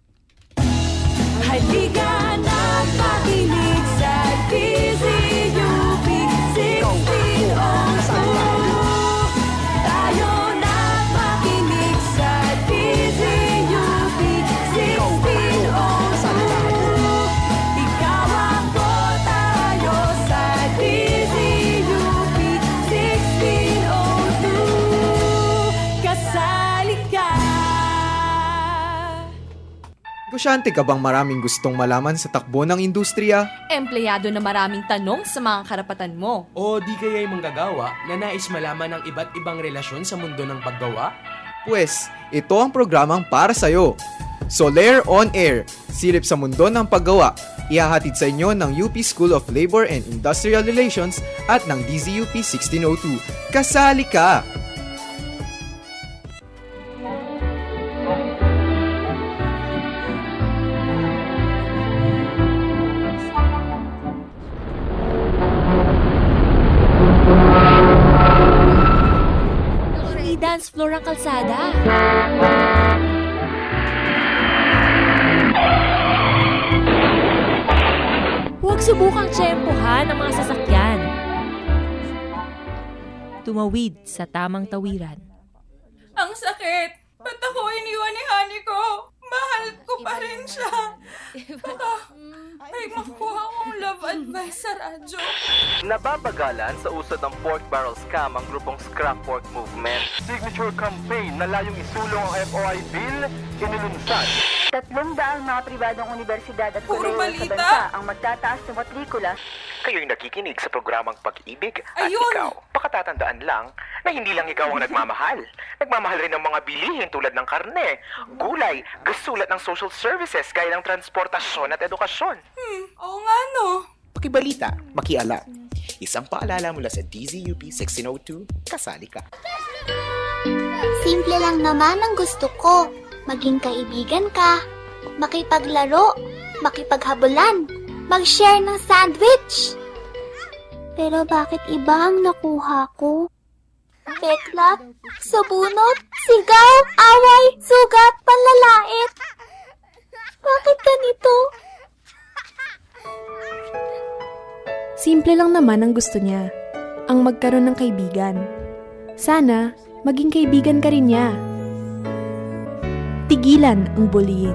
Halika na makinig sa D Z U P sixteen oh two. Tayo na makinig sa D Z U P sixteen oh two. Ikaw ako, tayo sa D Z U P sixteen oh two. Kasali ka. Kusyante ka bang maraming gustong malaman sa takbo ng industriya? Empleyado na maraming tanong sa mga karapatan mo. O di kaya'y manggagawa na nais malaman ang iba't ibang relasyon sa mundo ng paggawa? Pwes, ito ang programang para sa'yo. Soler On Air, silip sa mundo ng paggawa. Ihahatid sa inyo ng U P School of Labor and Industrial Relations at ng D Z U P sixteen oh two. Kasali ka! I-dance floor ang kalsada. Huwag subukang tsempohan ang mga sasakyan. Tumawid sa tamang tawiran. Ang sakit! Ba't ako iniwan ni honey ko? mahal ko pa rin siya. Baka may makuha kong love advice sa radyo. Nababagalan sa usod ng pork barrel scam ang grupong Scrap Pork Movement. Signature campaign na layong isulong ang F O I bill, inulunsad. Tatlong daang mga pribadong universidad at Puro kolehiyo sa balita. bansa ang magtataas ng matrikula. Kayo'y nakikinig sa programang Pag-ibig at Ayun! ikaw. Pakatatandaan lang na hindi lang ikaw ang nagmamahal. Nagmamahal rin ng mga bilihin tulad ng karne, gulay, gasulat ng social services gaya ng transportasyon at edukasyon. Hmm, oo nga no. Pakibalita, makialam. Isang paalala mula sa D Z U P sixteen oh two, kasali ka. Simple lang naman ang gusto ko. Maging kaibigan ka, makipaglaro, makipaghabulan, mag-share ng sandwich. Pero bakit iba ang nakuha ko? Peklap, sabunot, sigaw, away, sugat, panlalait. Bakit ganito? Simple lang naman ang gusto niya, ang magkaroon ng kaibigan. Sana, maging kaibigan ka rin niya. Tigilan ang bullying.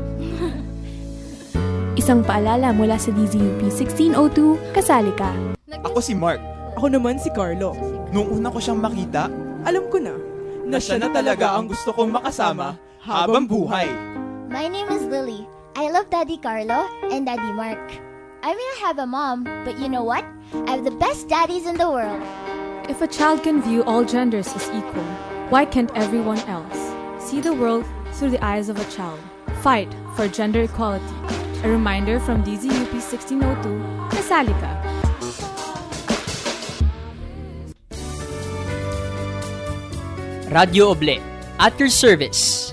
Isang paalala mula sa D Z U P sixteen oh two, kasali ka. Ako si Mark. Ako naman si Carlo. Nung una ko siyang makita, Alam ko na, na siya na talaga ang gusto kong makasama habang buhay. My name is Lily. I love Daddy Carlo and Daddy Mark. I may not have a mom, but you know what? I have the best daddies in the world. If a child can view all genders as equal, why can't everyone else see the world through the eyes of a child? Fight for gender equality. A reminder from D Z U P sixteen oh two, kasali ka. Radio Oble, at your service.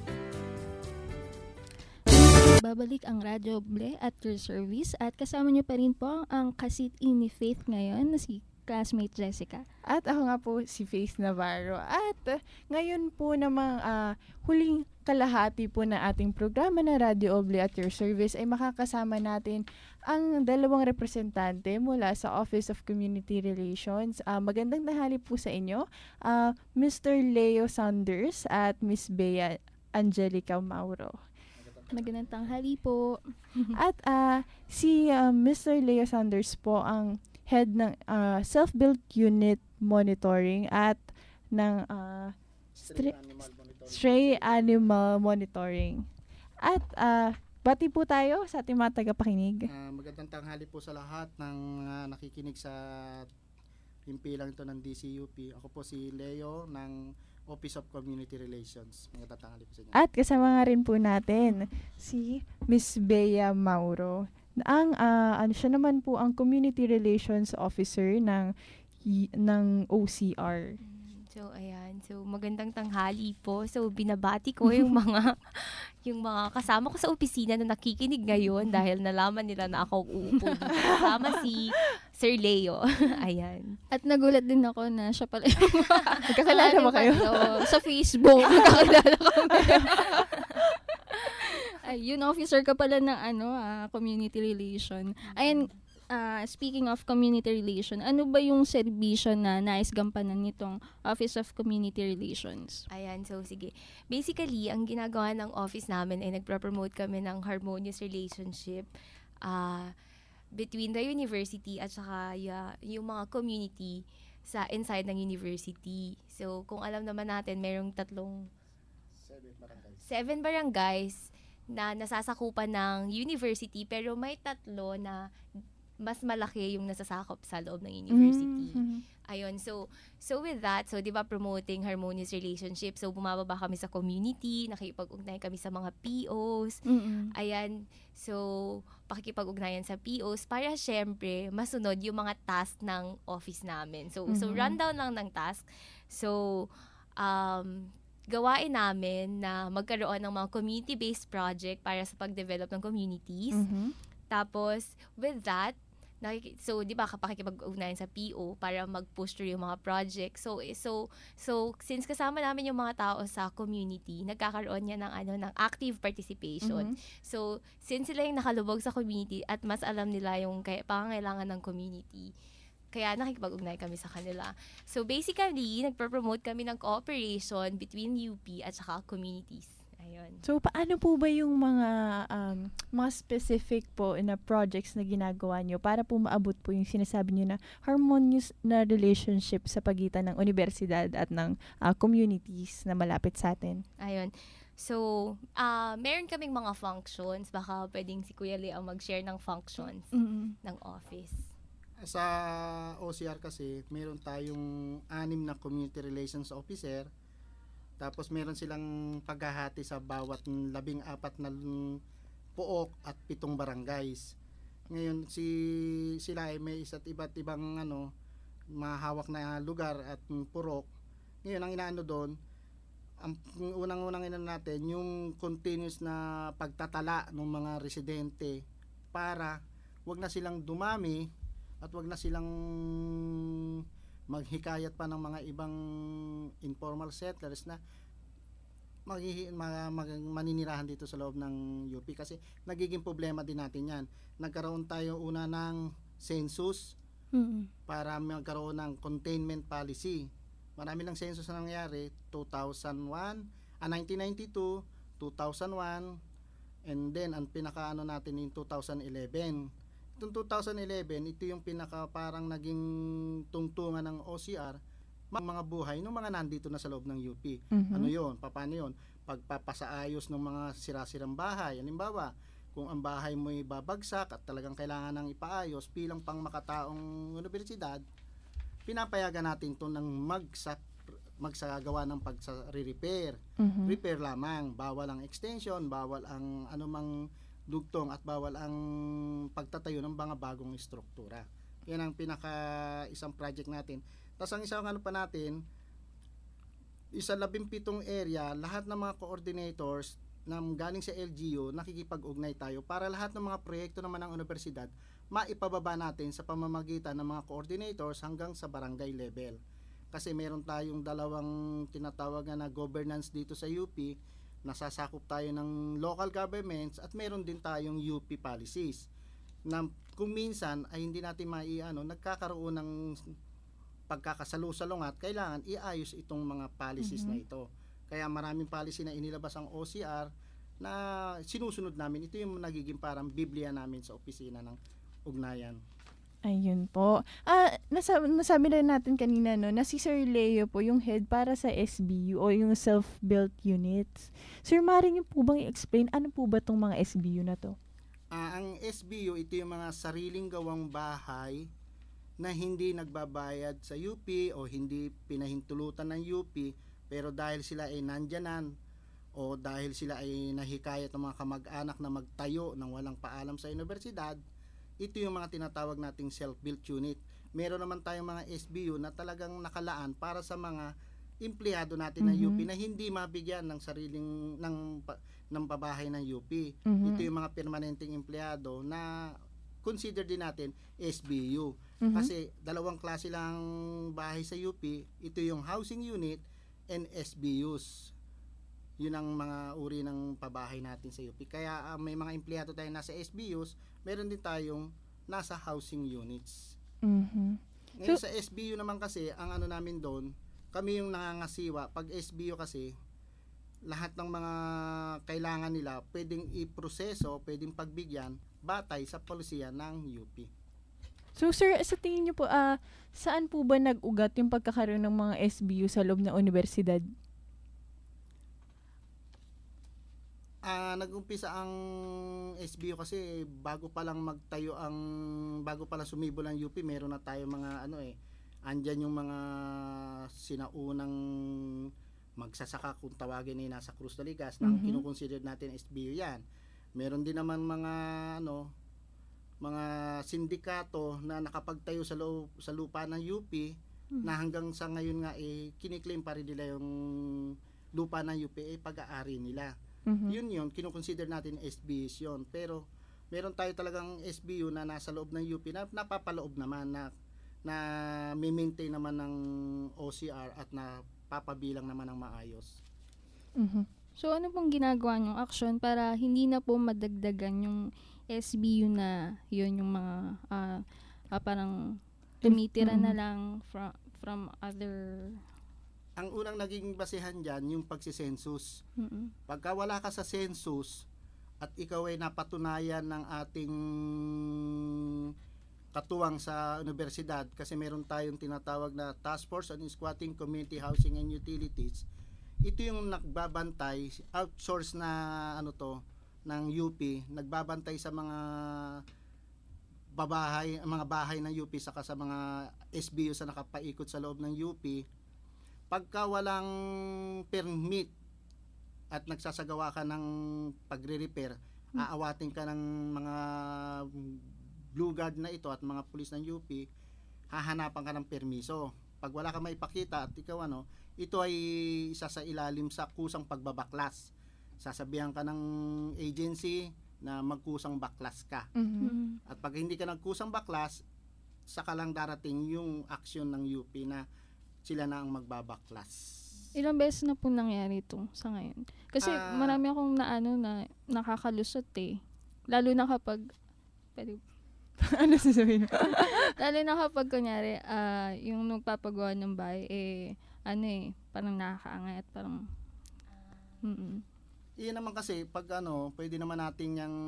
Babalik ang Radyo Oble at your service at kasama niyo pa rin po ang kasit-in ni Faith ngayon na si classmate Jessica. At ako nga po si Faith Navarro. At uh, ngayon po namang uh, huling kalahati po na ating programa na Radio Oble at your service ay makakasama natin ang dalawang representante mula sa Office of Community Relations. Uh, magandang tanghali po sa inyo, uh, Mister Leo Saunders at Miss Bea Angelica Mauro. Magandang tanghali po. At uh, si uh, Mister Leo Saunders po ang head ng uh, Self-Built Unit Monitoring at ng uh, Stray, Stray Animal Monitoring. At uh, bati po tayo sa ating mga tagapakinig. Uh, magandang tanghali po sa lahat ng uh, nakikinig sa himpilang ito ng D C U P. Ako po si Leo ng Office of Community Relations. Magandang tanghali po sa inyo. At kasama nga rin po natin si Miss Bea Mauro. Ang uh, ano siya naman po ang Community Relations Officer ng ng O C R. So ayan, so magandang tanghali po. So binabati ko yung mga yung mga kasama ko sa opisina na nakikinig ngayon dahil nalaman nila na ako uupo dito. Kasama si Sir Leo. Ayan. At nagulat din ako na siya pala yung Nagkakilala ba kayo? Sa Facebook, nagkakilala kami. Ay, yun, officer ka pala ng ano, ah, community relation. Ayan, uh, speaking of community relation, ano ba yung serbisyo na nais gampanan nitong Office of Community Relations? Ayan, so sige. Basically, ang ginagawa ng office namin ay nagpro-promote kami ng harmonious relationship uh, between the university at saka uh, yung mga community sa inside ng university. So, kung alam naman natin, mayroong tatlong seven barangays. Seven barangays na nasasakupan ng university pero may tatlo na mas malaki yung nasasakop sa loob ng university. Mm-hmm. Ayun, so so with that, so 'di ba promoting harmonious relationship, so bumababa kami sa community, nakikipag-ugnayan kami sa mga P Os. Mm-hmm. Ayan, so pakikipag-ugnayan sa P Os para syempre masunod yung mga task ng office namin. So mm-hmm. so rundown lang ng task. So um gawain namin na magkaroon ng mga community-based project para sa pag-develop ng communities. Mm-hmm. Tapos, with that, nakik- so, di ba, kapakikipag-ugnayan sa P O para mag-push through yung mga project. So, so, so, since kasama namin yung mga tao sa community, nagkakaroon niya ng, ano, ng active participation. Mm-hmm. So, since sila yung nakalubog sa community at mas alam nila yung kay- pangangailangan ng community, kaya nakikipag-ugnay kami sa kanila. So basically, nagpo-promote kami ng cooperation between U P at saka communities. Ayun. So, paano po ba yung mga um, mga specific po na projects na ginagawa nyo para po maabot po yung sinasabi nyo na harmonious na relationship sa pagitan ng universidad at ng uh, communities na malapit sa atin? Ayun. So, uh, meron kaming mga functions. Baka pwedeng si Kuya Lee ang mag-share ng functions mm-hmm. ng office. Sa O C R kasi, meron tayong anim na community relations officer. Tapos meron silang paghahati sa bawat labing apat na pook at pitong barangays. Ngayon si sila ay may isa't iba't ibang ano mahawak na lugar at purok. Ngayon ang inaano doon, ang unang-unang inano natin yung continuous na pagtatala ng mga residente para wag na silang dumami at wag na silang maghikayat pa ng mga ibang informal settlers na mag, mag, mag, maninirahan dito sa loob ng U P kasi nagiging problema din natin yan. Nagkaroon tayo una ng census mm-hmm. para magkaroon ng containment policy. Marami ng census na nangyari, two thousand one, ah, nineteen ninety-two, two thousand one, and then ang pinakaano natin in two thousand eleven. Itong two thousand eleven, ito yung pinaka parang naging tungtungan ng O C R, mga buhay ng mga nandito na sa loob ng U P. Mm-hmm. Ano yon? Paano yon? Pagpapasaayos ng mga sira-sirang bahay. Halimbawa, kung ang bahay mo ay babagsak at talagang kailangan ng ipaayos bilang pang makataong universidad, pinapayagan natin to ng magsa, magsagawa ng pagsa-repair. Mm-hmm. Repair lamang. Bawal ang extension, bawal ang anumang dugtong at bawal ang pagtatayo ng mga bagong struktura. Yan ang pinaka isang project natin. Tapos ang isang ano pa natin, isa labing pitong area, lahat ng mga coordinators na galing sa L G U, nakikipag-ugnay tayo para lahat ng mga proyekto naman ng universidad, maipababa natin sa pamamagitan ng mga coordinators hanggang sa barangay level. Kasi meron tayong dalawang tinatawag na governance dito sa U P, nasasakop tayo ng local governments at meron din tayong U P policies na kung minsan ay hindi natin maiano nagkakaroon ng pagkakasalu-salungat, kailangan iayos itong mga policies mm-hmm. na ito. Kaya maraming policy na inilabas ang O C R na sinusunod namin. Ito yung nagiging parang Biblia namin sa opisina ng ugnayan. Ayun po. Ah, nasa, nasabi na natin kanina no, na si Sir Leo po yung head para sa S B U o yung self-built units. Sir, maaari niyo po bang i-explain ano po ba tong mga S B U na to? Ah, ang S B U ito yung mga sariling gawang bahay na hindi nagbabayad sa U P o hindi pinahintulutan ng U P, pero dahil sila ay nandyanan o dahil sila ay nahikayat ng mga kamag-anak na magtayo ng walang paalam sa universidad, ito yung mga tinatawag nating self-built unit. Meron naman tayong mga S B U na talagang nakalaan para sa mga empleyado natin mm-hmm. ng U P na hindi mabigyan ng sariling ng ng pabahay ng U P. Mm-hmm. Ito yung mga permanenteng empleyado na consider din natin S B U. Mm-hmm. Kasi dalawang klase lang bahay sa U P, ito yung housing unit and S B Us. Yun ang mga uri ng pabahay natin sa U P. Kaya uh, may mga empleyado tayo nasa S B Us, meron din tayong nasa housing units. Mm-hmm. Ngayon so, sa S B U naman kasi, ang ano namin doon, kami yung nangangasiwa. Pag S B U kasi, lahat ng mga kailangan nila, pwedeng iproseso, pwedeng pagbigyan, batay sa polisiya ng U P. So sir, sa tingin niyo po, uh, saan po ba nag-ugat yung pagkakaroon ng mga S B U sa loob ng universidad? Uh, nag-umpisa ang S B U kasi bago pa lang magtayo ang bago pa lang sumibol ang U P, meron na tayo mga ano eh andyan yung mga sinaunang magsasaka kung tawagin ay nasa Cruz de Ligas na mm-hmm. kinukonsider natin S B U yan. Meron din naman mga ano mga sindikato na nakapagtayo sa loob, sa lupa ng U P mm-hmm. na hanggang sa ngayon nga eh kiniklaim pa rin nila yung lupa ng U P eh pag-aari nila. Mm-hmm. Yun yun, kinukonsider natin S B Us yun. Pero meron tayo talagang S B U na nasa loob ng U P na napapaloob naman na na may-maintain naman ng O C R at na papabilang naman ng maayos. Mm-hmm. So ano pong ginagawa niyong action para hindi na po madagdagan yung S B U na yun yung mga uh, uh, parang tumitira mm-hmm. na lang from, from other ang unang naging basehan dyan, yung pagsisensus. Mm-mm. Pagka wala ka sa census at ikaw ay napatunayan ng ating katuwang sa universidad, kasi meron tayong tinatawag na Task Force on Squatting Community Housing and Utilities, ito yung nagbabantay, outsource na ano to, ng U P, nagbabantay sa mga babahay, mga bahay ng U P saka sa mga S B U sa nakapaikot sa loob ng U P. Pagka walang permit at nagsasagawa ka ng pagre-repair, hmm. aawatin ka ng mga blue guard na ito at mga pulis ng U P, hahanapan ka ng permiso. Pag wala ka maipakita at ikaw ano, ito ay isa sa ilalim sa kusang pagbabaklas. Sasabihan ka ng agency na magkusang baklas ka. Mm-hmm. At pag hindi ka nagkusang baklas, saka lang darating yung aksyon ng U P na sila na ang magbabaklas. Ilang beses na po nangyari ito sa ngayon? Kasi uh, marami akong naano na nakakalusot eh. Lalo na kapag pwede, ano sasabihin mo? Lalo na kapag kunyari uh, yung nagpapagawa ng bahay eh ano eh parang nakakaangay at parang mm. Iyan naman kasi pag ano, pwede naman natin yung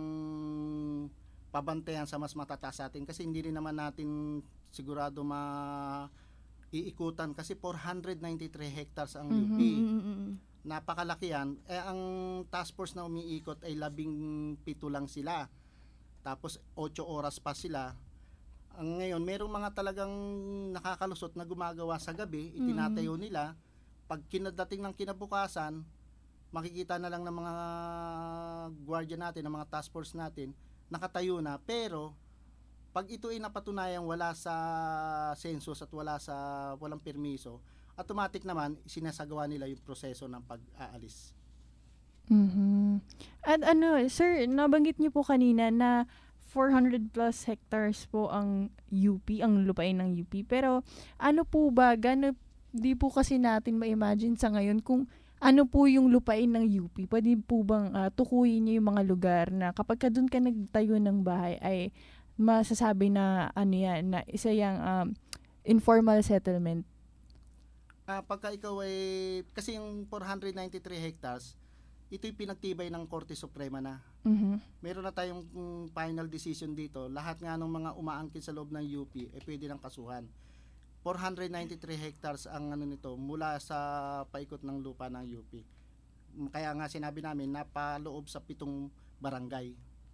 pabantayan sa mas matataas atin kasi hindi rin naman natin sigurado ma iikutan kasi four hundred ninety-three hectares ang U P. Mm-hmm. Napakalaki yan. Eh, ang task force na umiikot ay labing pito lang sila. Tapos eight oras pa sila. Ang ngayon, merong mga talagang nakakalusot na gumagawa sa gabi, itinatayo mm-hmm. nila. Pag kinadating ng kinabukasan, makikita na lang ng mga gwardiya natin, ng mga task force natin, nakatayo na. Pero pag ito ay napatunayang wala sa census at wala sa walang permiso, automatic naman sinasagawa nila yung proseso ng pag-aalis. Mm-hmm. At ano, sir, nabanggit niyo po kanina na four hundred plus hectares po ang U P, ang lupain ng U P. Pero ano po ba, gano, di po kasi natin ma-imagine sa ngayon kung ano po yung lupain ng U P. Pwede po bang uh, tukuyin niyo yung mga lugar na kapag ka doon ka nagtayo ng bahay ay masasabi na ano yan, na isa yung um, informal settlement? Uh, pagka ikaw ay, kasi yung four hundred ninety-three hectares, ito'y pinagtibay ng Korte Suprema na. Mm-hmm. Meron na tayong um, final decision dito. Lahat nga ng mga umaangkin sa loob ng U P, eh pwede ng kasuhan. four hundred ninety-three hectares ang ano nito, mula sa paikot ng lupa ng U P. Kaya nga sinabi namin, napaloob sa pitong barangay.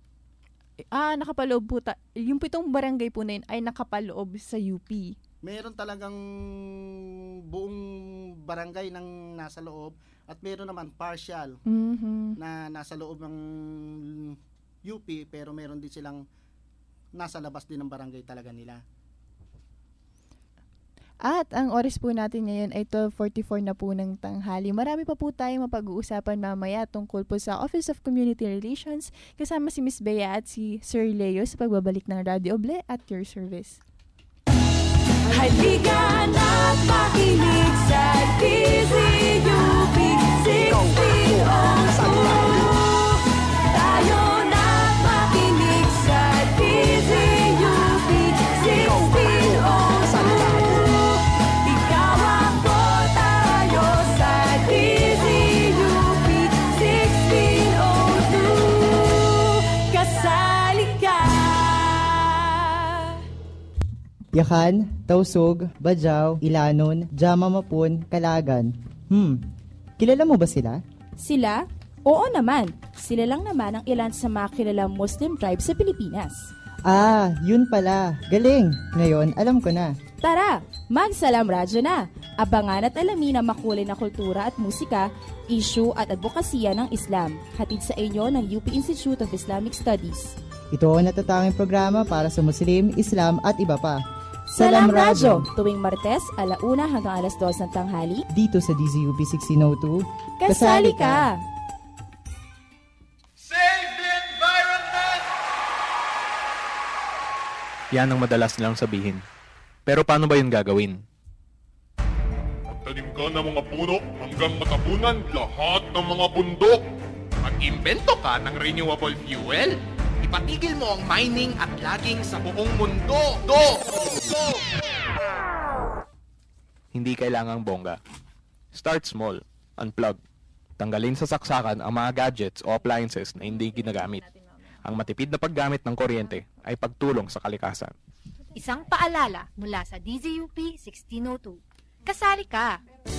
Ah, nakapaloob po. Ta- yung pitong barangay po na yun ay nakapaloob sa U P. Meron talagang buong barangay ng nasa loob at meron naman partial mm-hmm. na nasa loob ng U P pero meron din silang nasa labas din ng barangay talaga nila. At ang oras po natin ngayon ay twelve forty-four na po ng tanghali. Marami pa po tayong mapag-uusapan mamaya tungkol po sa Office of Community Relations kasama si Miss Bea at si Sir Leo sa pagbabalik ng Radio Oble at your service. Halika na't makinig sa D Z U P sixteen oh two. Tayo na't makinig sa D Z U P sixteen oh two. Ikaw ako, tayo sa D Z U P sixteen oh two. Kasali ka. Yakan, Tausog, Bajau, Ilanon, Jama Mapun, Kalagan. Hmm, kilala mo ba sila? Sila? Oo naman. Sila lang naman ang ilan sa mga kilalang Muslim tribe sa Pilipinas. Ah, yun pala. Galing. Ngayon, alam ko na. Tara, magsalam radyo na. Abangan at alamin ang makulay na kultura at musika, issue at advokasya ng Islam. Hatid sa inyo ng U P Institute of Islamic Studies. Ito ang natatanging programa para sa Muslim, Islam at iba pa. Salam Radyo, tuwing Martes, alauna hanggang alas dos ng tanghali. Dito sa D Z U P sixteen oh two. Kasali ka! Save the environment! Yan ang madalas nilang sabihin. Pero paano ba yun gagawin? Magtanim ka ng mga puno hanggang matapunan lahat ng mga bundok. Mag-imbento ka ng renewable fuel. Ipatigil mo ang mining at logging sa buong mundo. Do! Do! Hindi kailangang bongga. Start small. Unplug. Tanggalin sa saksakan ang mga gadgets o appliances na hindi ginagamit. Ang matipid na paggamit ng kuryente ay pagtulong sa kalikasan. Isang paalala mula sa D Z U P sixteen oh two. Kasali ka!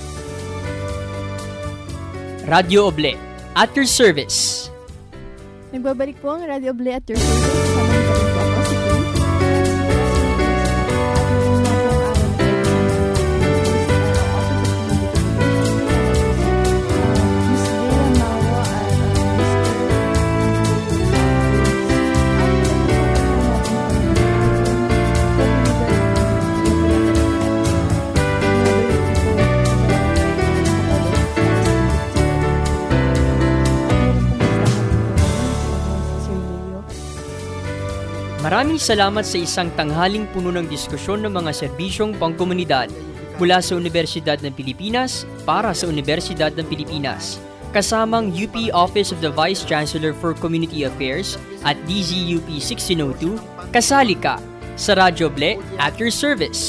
Radio Oble, at your service. Nagbabalik po ang Radio Oble at your service. Kasama niyo po ako si Kate. Maraming salamat sa isang tanghaling puno ng diskusyon ng mga serbisyong pangkomunidad mula sa Universidad ng Pilipinas para sa Universidad ng Pilipinas, kasamang U P Office of the Vice Chancellor for Community Affairs at D Z U P sixteen oh two. Kasali ka sa Radyo Oble at your service.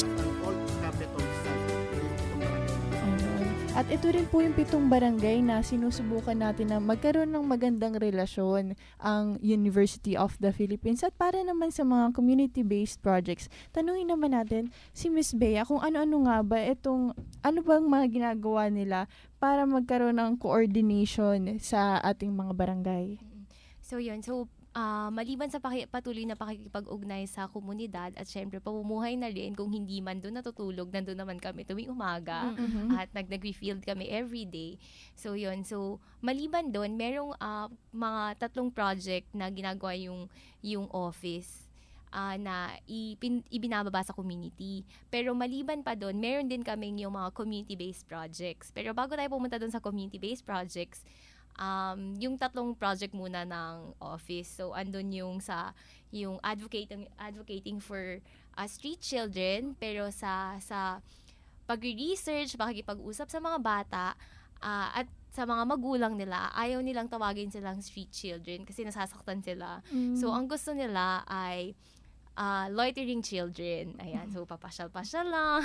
At ito rin po yung pitong barangay na sinusubukan natin na magkaroon ng magandang relasyon ang University of the Philippines. At para naman sa mga community-based projects, tanungin naman natin si Miss Bea kung ano-ano nga ba itong, ano bang mga ginagawa nila para magkaroon ng coordination sa ating mga barangay. So yun, so Uh, maliban sa paki- patuloy na pakikipag-ugnay sa komunidad at syempre pamumuhay na rin, kung hindi man doon natutulog, nandun naman kami tuwing umaga mm-hmm. at nag-nag-refield kami every day. So yun, so maliban doon, merong uh, mga tatlong project na ginagawa yung, yung office uh, na ipin- ibinababa sa community. Pero maliban pa doon, meron din kaming yung mga community-based projects. Pero bago tayo pumunta doon sa community-based projects, Um, yung tatlong project muna ng office. So, andun yung sa, yung advocating, advocating for uh, street children, pero sa, sa pag-research, pakikipag-usap sa mga bata, uh, at sa mga magulang nila, ayaw nilang tawagin silang street children kasi nasasaktan sila. Mm. So, ang gusto nila ay Uh, loitering children. Ayan, so papasyal-pasyal lang.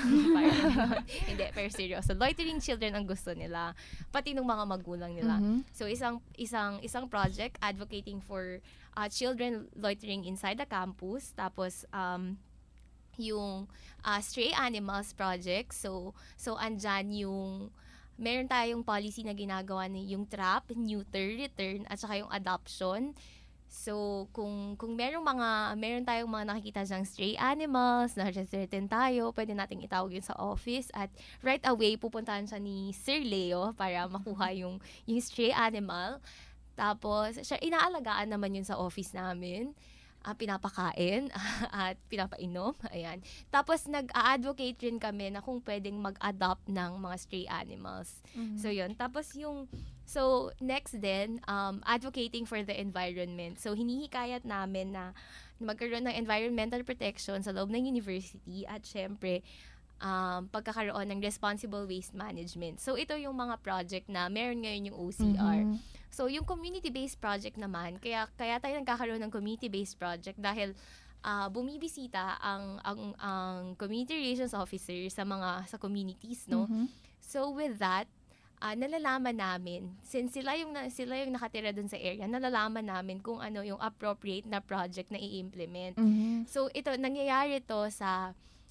Hindi, pero seryoso. Loitering children ang gusto nila. Pati ng mga magulang nila. Mm-hmm. So isang isang isang project advocating for uh, children loitering inside the campus. Tapos um yung uh, stray animals project. So so andyan yung meron tayong policy na ginagawa ni yung trap, neuter, return at saka yung adoption. So, kung kung merong mga, meron tayong mga nakikita dyang stray animals, na-return tayo, pwede nating itawag yun sa office at right away, pupuntahan siya ni Sir Leo para makuha yung, yung stray animal. Tapos, siya, inaalagaan naman yun sa office namin. Uh, pinapakain at pinapainom. Ayan. Tapos, nag-a-advocate rin kami na kung pwedeng mag-adopt ng mga stray animals. Mm-hmm. So, yun. Tapos, yung So, next din, um, advocating for the environment. So, hinihikayat namin na magkaroon ng environmental protection sa loob ng university at syempre, um, pagkakaroon ng responsible waste management. So, ito yung mga project na meron ngayon yung O C R. Mm-hmm. So, yung community-based project naman, kaya, kaya tayo nagkakaroon ng community-based project dahil uh, bumibisita ang, ang, ang community relations officer sa mga sa communities, no? Mm-hmm. So, with that, Uh, nalalaman namin, since sila yung, sila yung nakatira dun sa area, nalalaman namin kung ano yung appropriate na project na i-implement. Mm-hmm. So, ito, nangyayari to sa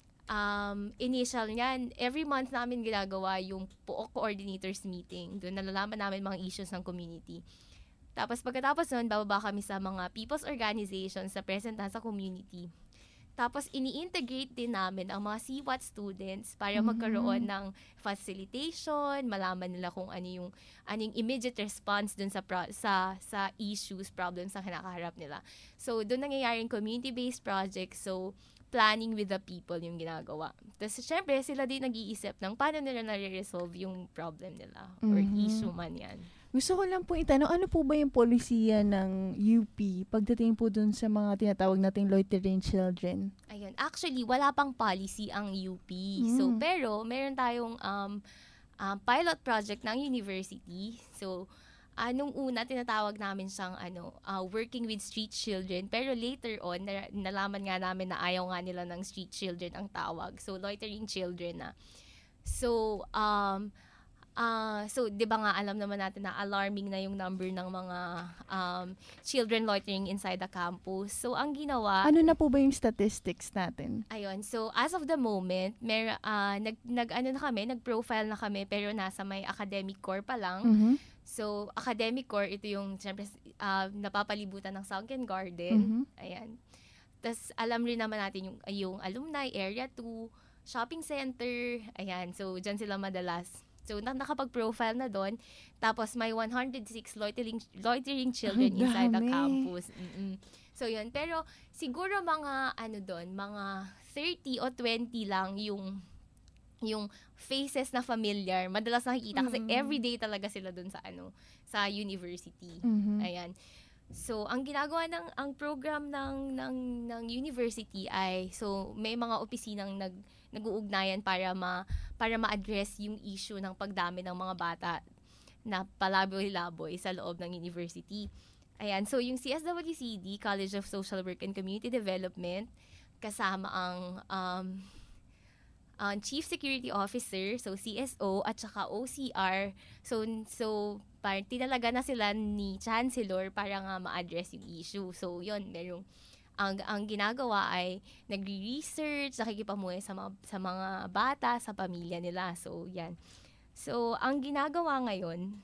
um, initial niyan. Every month namin ginagawa yung P O C coordinators meeting. Doon nalalaman namin mga issues ng community. Tapos, pagkatapos nun, bababa kami sa mga people's organizations na presentahan sa community. Tapos, ini-integrate din namin ang mga C W A T students para mm-hmm. magkaroon ng facilitation, malaman nila kung ano yung, ano yung immediate response dun sa, pro, sa, sa issues, problems na kinakaharap nila. So, doon nangyayari yung community-based projects. So, planning with the people yung ginagawa. Tapos, syempre, sila din nag-iisip ng paano nila na-resolve yung problem nila or mm-hmm. issue man yan. Gusto ko lang po itanong, ano po ba yung polisiya ng U P pagdating po dun sa mga tinatawag nating loitering children? Ayun, actually, wala pang policy ang U P. Mm. So, pero, meron tayong um, um, pilot project ng university. So, uh, nung una, tinatawag namin siyang ano, uh, working with street children. Pero later on, na- nalaman nga namin na ayaw nga nila ng street children ang tawag. So, loitering children na. So, um, Ah, so 'di ba nga alam naman natin na alarming na yung number ng mga um, children loitering inside the campus. So ang ginawa, Ano na po ba yung statistics natin? ayun. So as of the moment, mer ah, nag nag ano na kami, nag-profile na kami pero nasa may academic core pa lang. Mhm. So academic core ito yung syempre ah, napapalibutan ng Sunken Garden. Mhm. Ayan. Tas alam rin naman natin yung yung alumni area two, shopping center. Ayan. So diyan sila madalas. So, na- nakapag-profile na doon. Tapos, may one hundred six loitering, loitering children Ang inside the dami. campus. Mm-mm. So, yun. Pero, siguro mga, ano doon, mga thirty o twenty lang yung yung faces na familiar. Madalas nakikita kasi Mm. everyday talaga sila doon sa, ano, sa university. Mhm. Ayan. So, ang ginagawa ng ang program ng ng ng university ay so may mga opisinang nag nag-uugnayan para ma para ma-address yung issue ng pagdami ng mga bata na palaboy-laboy sa loob ng university. Ayan, so yung C S W C D, College of Social Work and Community Development, kasama ang um, ang Chief Security Officer, so C S O, at saka O C R. So, so parang tinalaga na sila ni Chancellor para nga ma-address yung issue. So, yun, merong ang ang ginagawa ay nagre-research, nakikipamuhay sa mga, sa mga bata, sa pamilya nila. So, yan. So, ang ginagawa ngayon,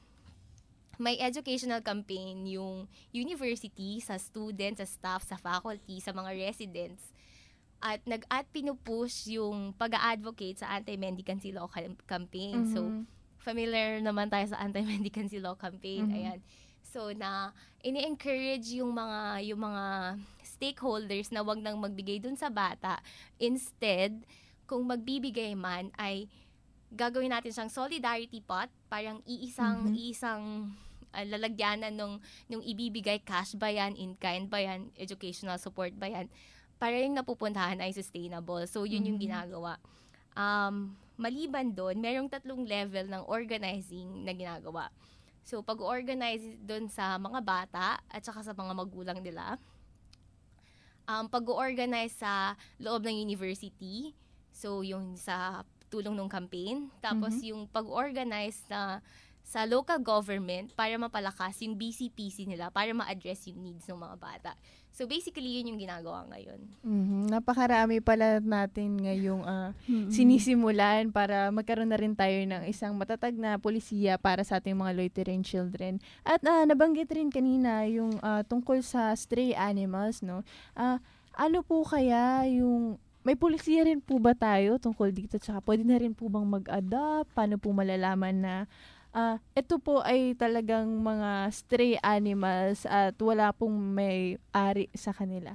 may educational campaign yung university sa students, sa staff, sa faculty, sa mga residents. At nag at pinupush yung pag-a-advocate sa anti-mendicancy law cam- campaign. Mhm. So, familiar naman tayo sa anti-mendicancy law campaign. Mhm. Ayan. So, na ini-encourage yung mga yung mga stakeholders na wag nang magbigay dun sa bata. Instead, kung magbibigay man ay gagawin natin siyang solidarity pot, parang iisang Mhm. iisang uh, lalagyanan nung nung ibibigay, cash ba yan, in kind ba yan, educational support ba yan, para yung napupuntahan ay sustainable. So, yun yung Mhm. ginagawa. Um, maliban doon, merong tatlong level ng organizing na ginagawa. So, pag-organize doon sa mga bata at saka sa mga magulang nila. Um, pag-organize sa loob ng university. So, yung sa tulong ng campaign. Tapos, Mhm. yung pag-organize na sa local government para mapalakas yung B C P C nila, para ma-address yung needs ng mga bata. So, basically, yun yung ginagawa ngayon. Mhm. Napakarami pala natin ngayong ah, Mhm. sinisimulan para magkaroon na rin tayo ng isang matatag na polisiya para sa ating mga loitering children. At ah, nabanggit rin kanina yung ah, tungkol sa stray animals, no? Ah, ano po kaya yung may polisiya rin po ba tayo tungkol dito? Tsaka pwede na rin po bang mag-adapt? Paano po malalaman na ah, ito po ay talagang mga stray animals at wala pong may ari sa kanila?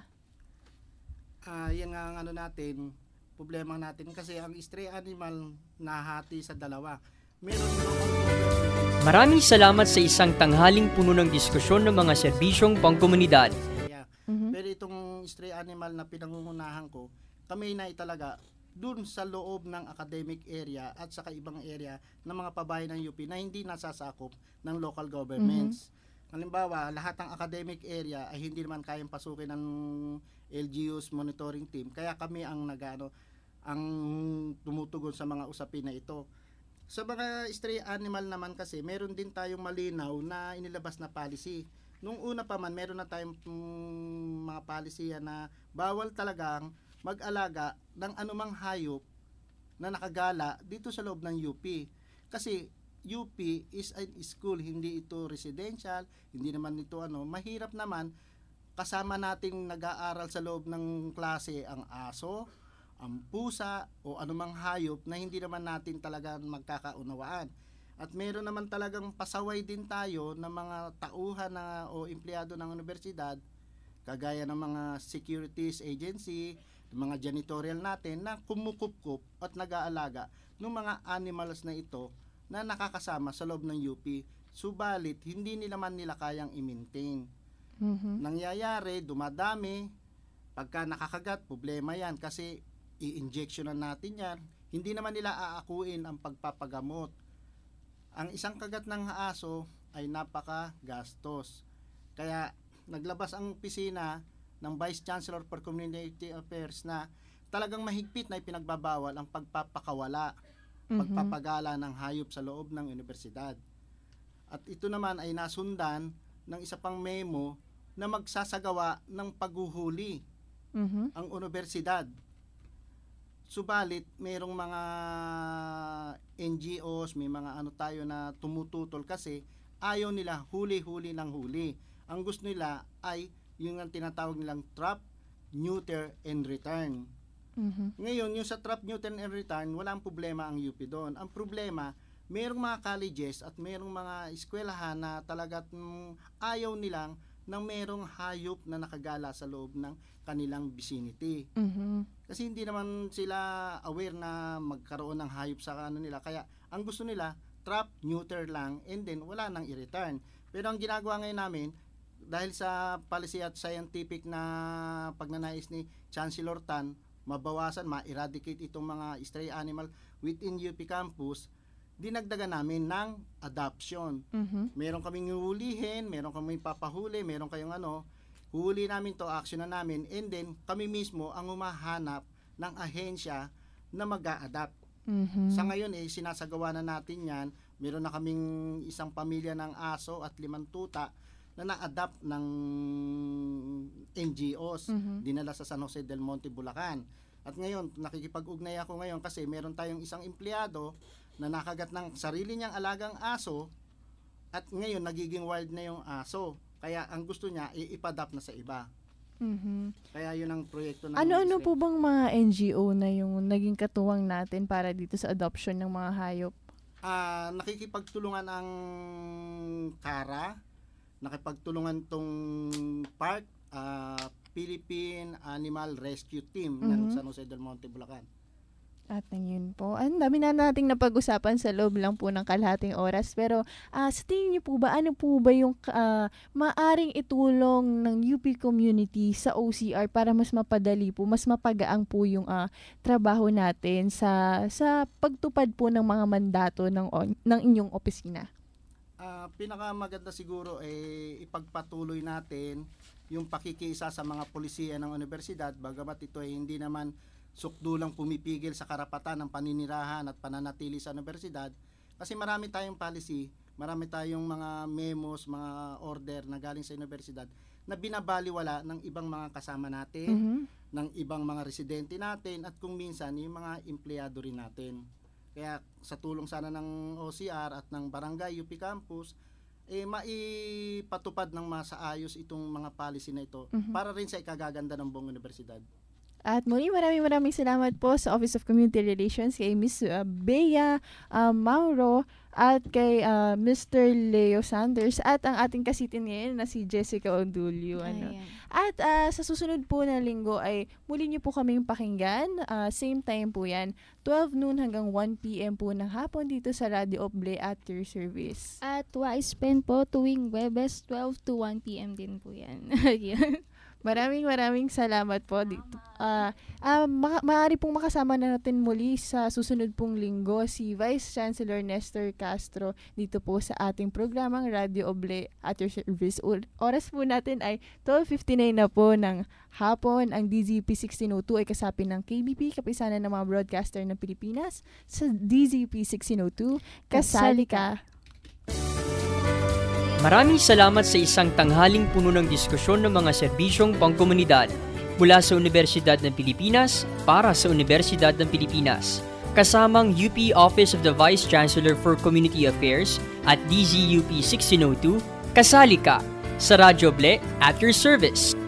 Ah, yan nga ang ano natin, problema natin kasi ang stray animal nahati sa dalawa. Meron Maraming salamat sa isang tanghaling puno ng diskusyon ng mga serbisyong pangkomunidad. Mhm. Pero itong stray animal na pinangungunahan ko, kami na italaga dun sa loob ng academic area at saka ibang area ng mga pabahay ng U P na hindi nasasakop ng local governments. Halimbawa, lahat ng academic area ay hindi naman kayang pasukin ng L G U's monitoring team. Kaya kami ang nagano ang tumutugon sa mga usapin na ito. Sa mga stray animal naman kasi, meron din tayong malinaw na inilabas na policy. Nung una pa man, meron na tayong mm, mga policy na bawal talagang mag-alaga ng anumang hayop na nakagala dito sa loob ng U P. Kasi U P is a school, hindi ito residential, hindi naman ito ano, mahirap naman kasama nating nag-aaral sa loob ng klase ang aso, ang pusa o anumang hayop na hindi naman natin talaga magkakaunawaan. At meron naman talagang pasaway din tayo ng mga tauhan na o empleyado ng universidad, kagaya ng mga securities agency, mga janitorial natin na kumukupkup at nag-aalaga ng mga animals na ito na nakakasama sa loob ng U P. Subalit, hindi nila man nila kayang i-maintain. Mhm. Nangyayari, dumadami, pagka nakakagat, problema yan kasi i-injectionan natin yan. Hindi naman nila aakuin ang pagpapagamot. Ang isang kagat ng aso ay napaka-gastos. Kaya, naglabas ang opisina ng Vice Chancellor for Community Affairs na talagang mahigpit na ipinagbabawal ang pagpapakawala mm-hmm. pagpapagala ng hayop sa loob ng universidad. At ito naman ay nasundan ng isa pang memo na magsasagawa ng paghuhuli mm-hmm. ang universidad. Subalit, mayroong mga N G Os, may mga ano tayo na tumututol kasi ayaw nila huli-huli ng huli. Ang gusto nila ay yung ang tinatawag nilang trap, neuter, and return. Mm-hmm. Ngayon, yung sa trap, neuter, and return, walang problema ang U P doon. Ang problema, mayroong mga colleges at mayroong mga eskwelahan na talagat mm, ayaw nilang nang mayroong hayop na nakagala sa loob ng kanilang vicinity. Mm-hmm. Kasi hindi naman sila aware na magkaroon ng hayop sa ano nila. Kaya ang gusto nila, trap, neuter lang, and then wala nang i-return. Pero ang ginagawa ngayon namin, dahil sa policy at scientific na pagnanais ni Chancellor Tan, mabawasan, ma-eradicate itong mga stray animal within U P campus, dinagdagan namin ng adoption. Mm-hmm. Meron kaming hulihin, meron kaming papahuli, meron kayong ano, huli namin to, action na namin, and then kami mismo ang humahanap ng ahensya na mag-a-adapt. Mm-hmm. Sa ngayon eh, sinasagawa na natin yan. Meron na kaming isang pamilya ng aso at limang tuta na na-adapt ng N G Os, mm-hmm. dinala sa San Jose del Monte, Bulacan. At ngayon, nakikipag-ugnay ako ngayon kasi meron tayong isang empleyado na nakagat ng sarili niyang alagang aso at ngayon nagiging wild na yung aso. Kaya ang gusto niya, i-adapt na sa iba. Mm-hmm. Kaya yun ang proyekto ng Ano-ano po bang mga N G O na yung naging katuwang natin para dito sa adoption ng mga hayop? Uh, nakikipagtulungan ang C A R A, nakipagtulungan tong park, uh, Philippine Animal Rescue Team mm-hmm. ng San Jose del Monte, Bulacan. At yun po. Ang dami na nating napag-usapan sa loob lang po ng kalahating oras. Pero uh, sa tingin niyo po ba, ano po ba yung uh, maaring itulong ng U P community sa O C R para mas mapadali po, mas mapagaang po yung uh, trabaho natin sa sa pagtupad po ng mga mandato ng, ng inyong opisina? Uh, pinakamaganda siguro eh ipagpatuloy natin yung pakikiisa sa mga pulisiya ng universidad, bagamat ito ay hindi naman sukdulang pumipigil sa karapatan ng paninirahan at pananatili sa universidad, kasi marami tayong policy, marami tayong mga memos, mga order na galing sa universidad na binabaliwala ng ibang mga kasama natin, mm-hmm. ng ibang mga residente natin, at kung minsan yung mga empleyado rin natin. Kaya sa tulong sana ng O C R at ng Barangay U P Campus, eh maipatupad ng masaayos itong mga policy na ito, mm-hmm. para rin sa ikagaganda ng buong universidad. At muli maraming maraming salamat po sa Office of Community Relations kay Miss Uh, Bea uh, Mauro at kay uh, Mister Leo Sanders at ang ating kasitin ngayon na si Jessica Ondulio. Ano. At uh, sa susunod po na linggo ay muli niyo po kaming pakinggan. Uh, same time po yan, twelve noon hanggang one p.m. po ng hapon dito sa Radio Oble at your service. At Wise Pen po tuwing Webes twelve to one p.m. din po yan. Yan. Maraming maraming salamat po dito. Uh, uh, ma- maaari pong makasama na natin muli sa susunod pong linggo si Vice Chancellor Nestor Castro dito po sa ating programang Radio Oble at your service. Oras po natin ay twelve fifty-nine na po ng hapon. Ang D Z U P sixteen oh two ay kasapin ng K B P, kapisanan ng mga broadcaster ng Pilipinas. Sa D Z U P sixteen oh two, kasali ka. Maraming salamat sa isang tanghaling puno ng diskusyon ng mga serbisyong pangkomunidad mula sa Universidad ng Pilipinas para sa Universidad ng Pilipinas. Kasamang U P Office of the Vice Chancellor for Community Affairs at D Z U P sixteen oh two, kasali ka sa Radyo Oble at your service.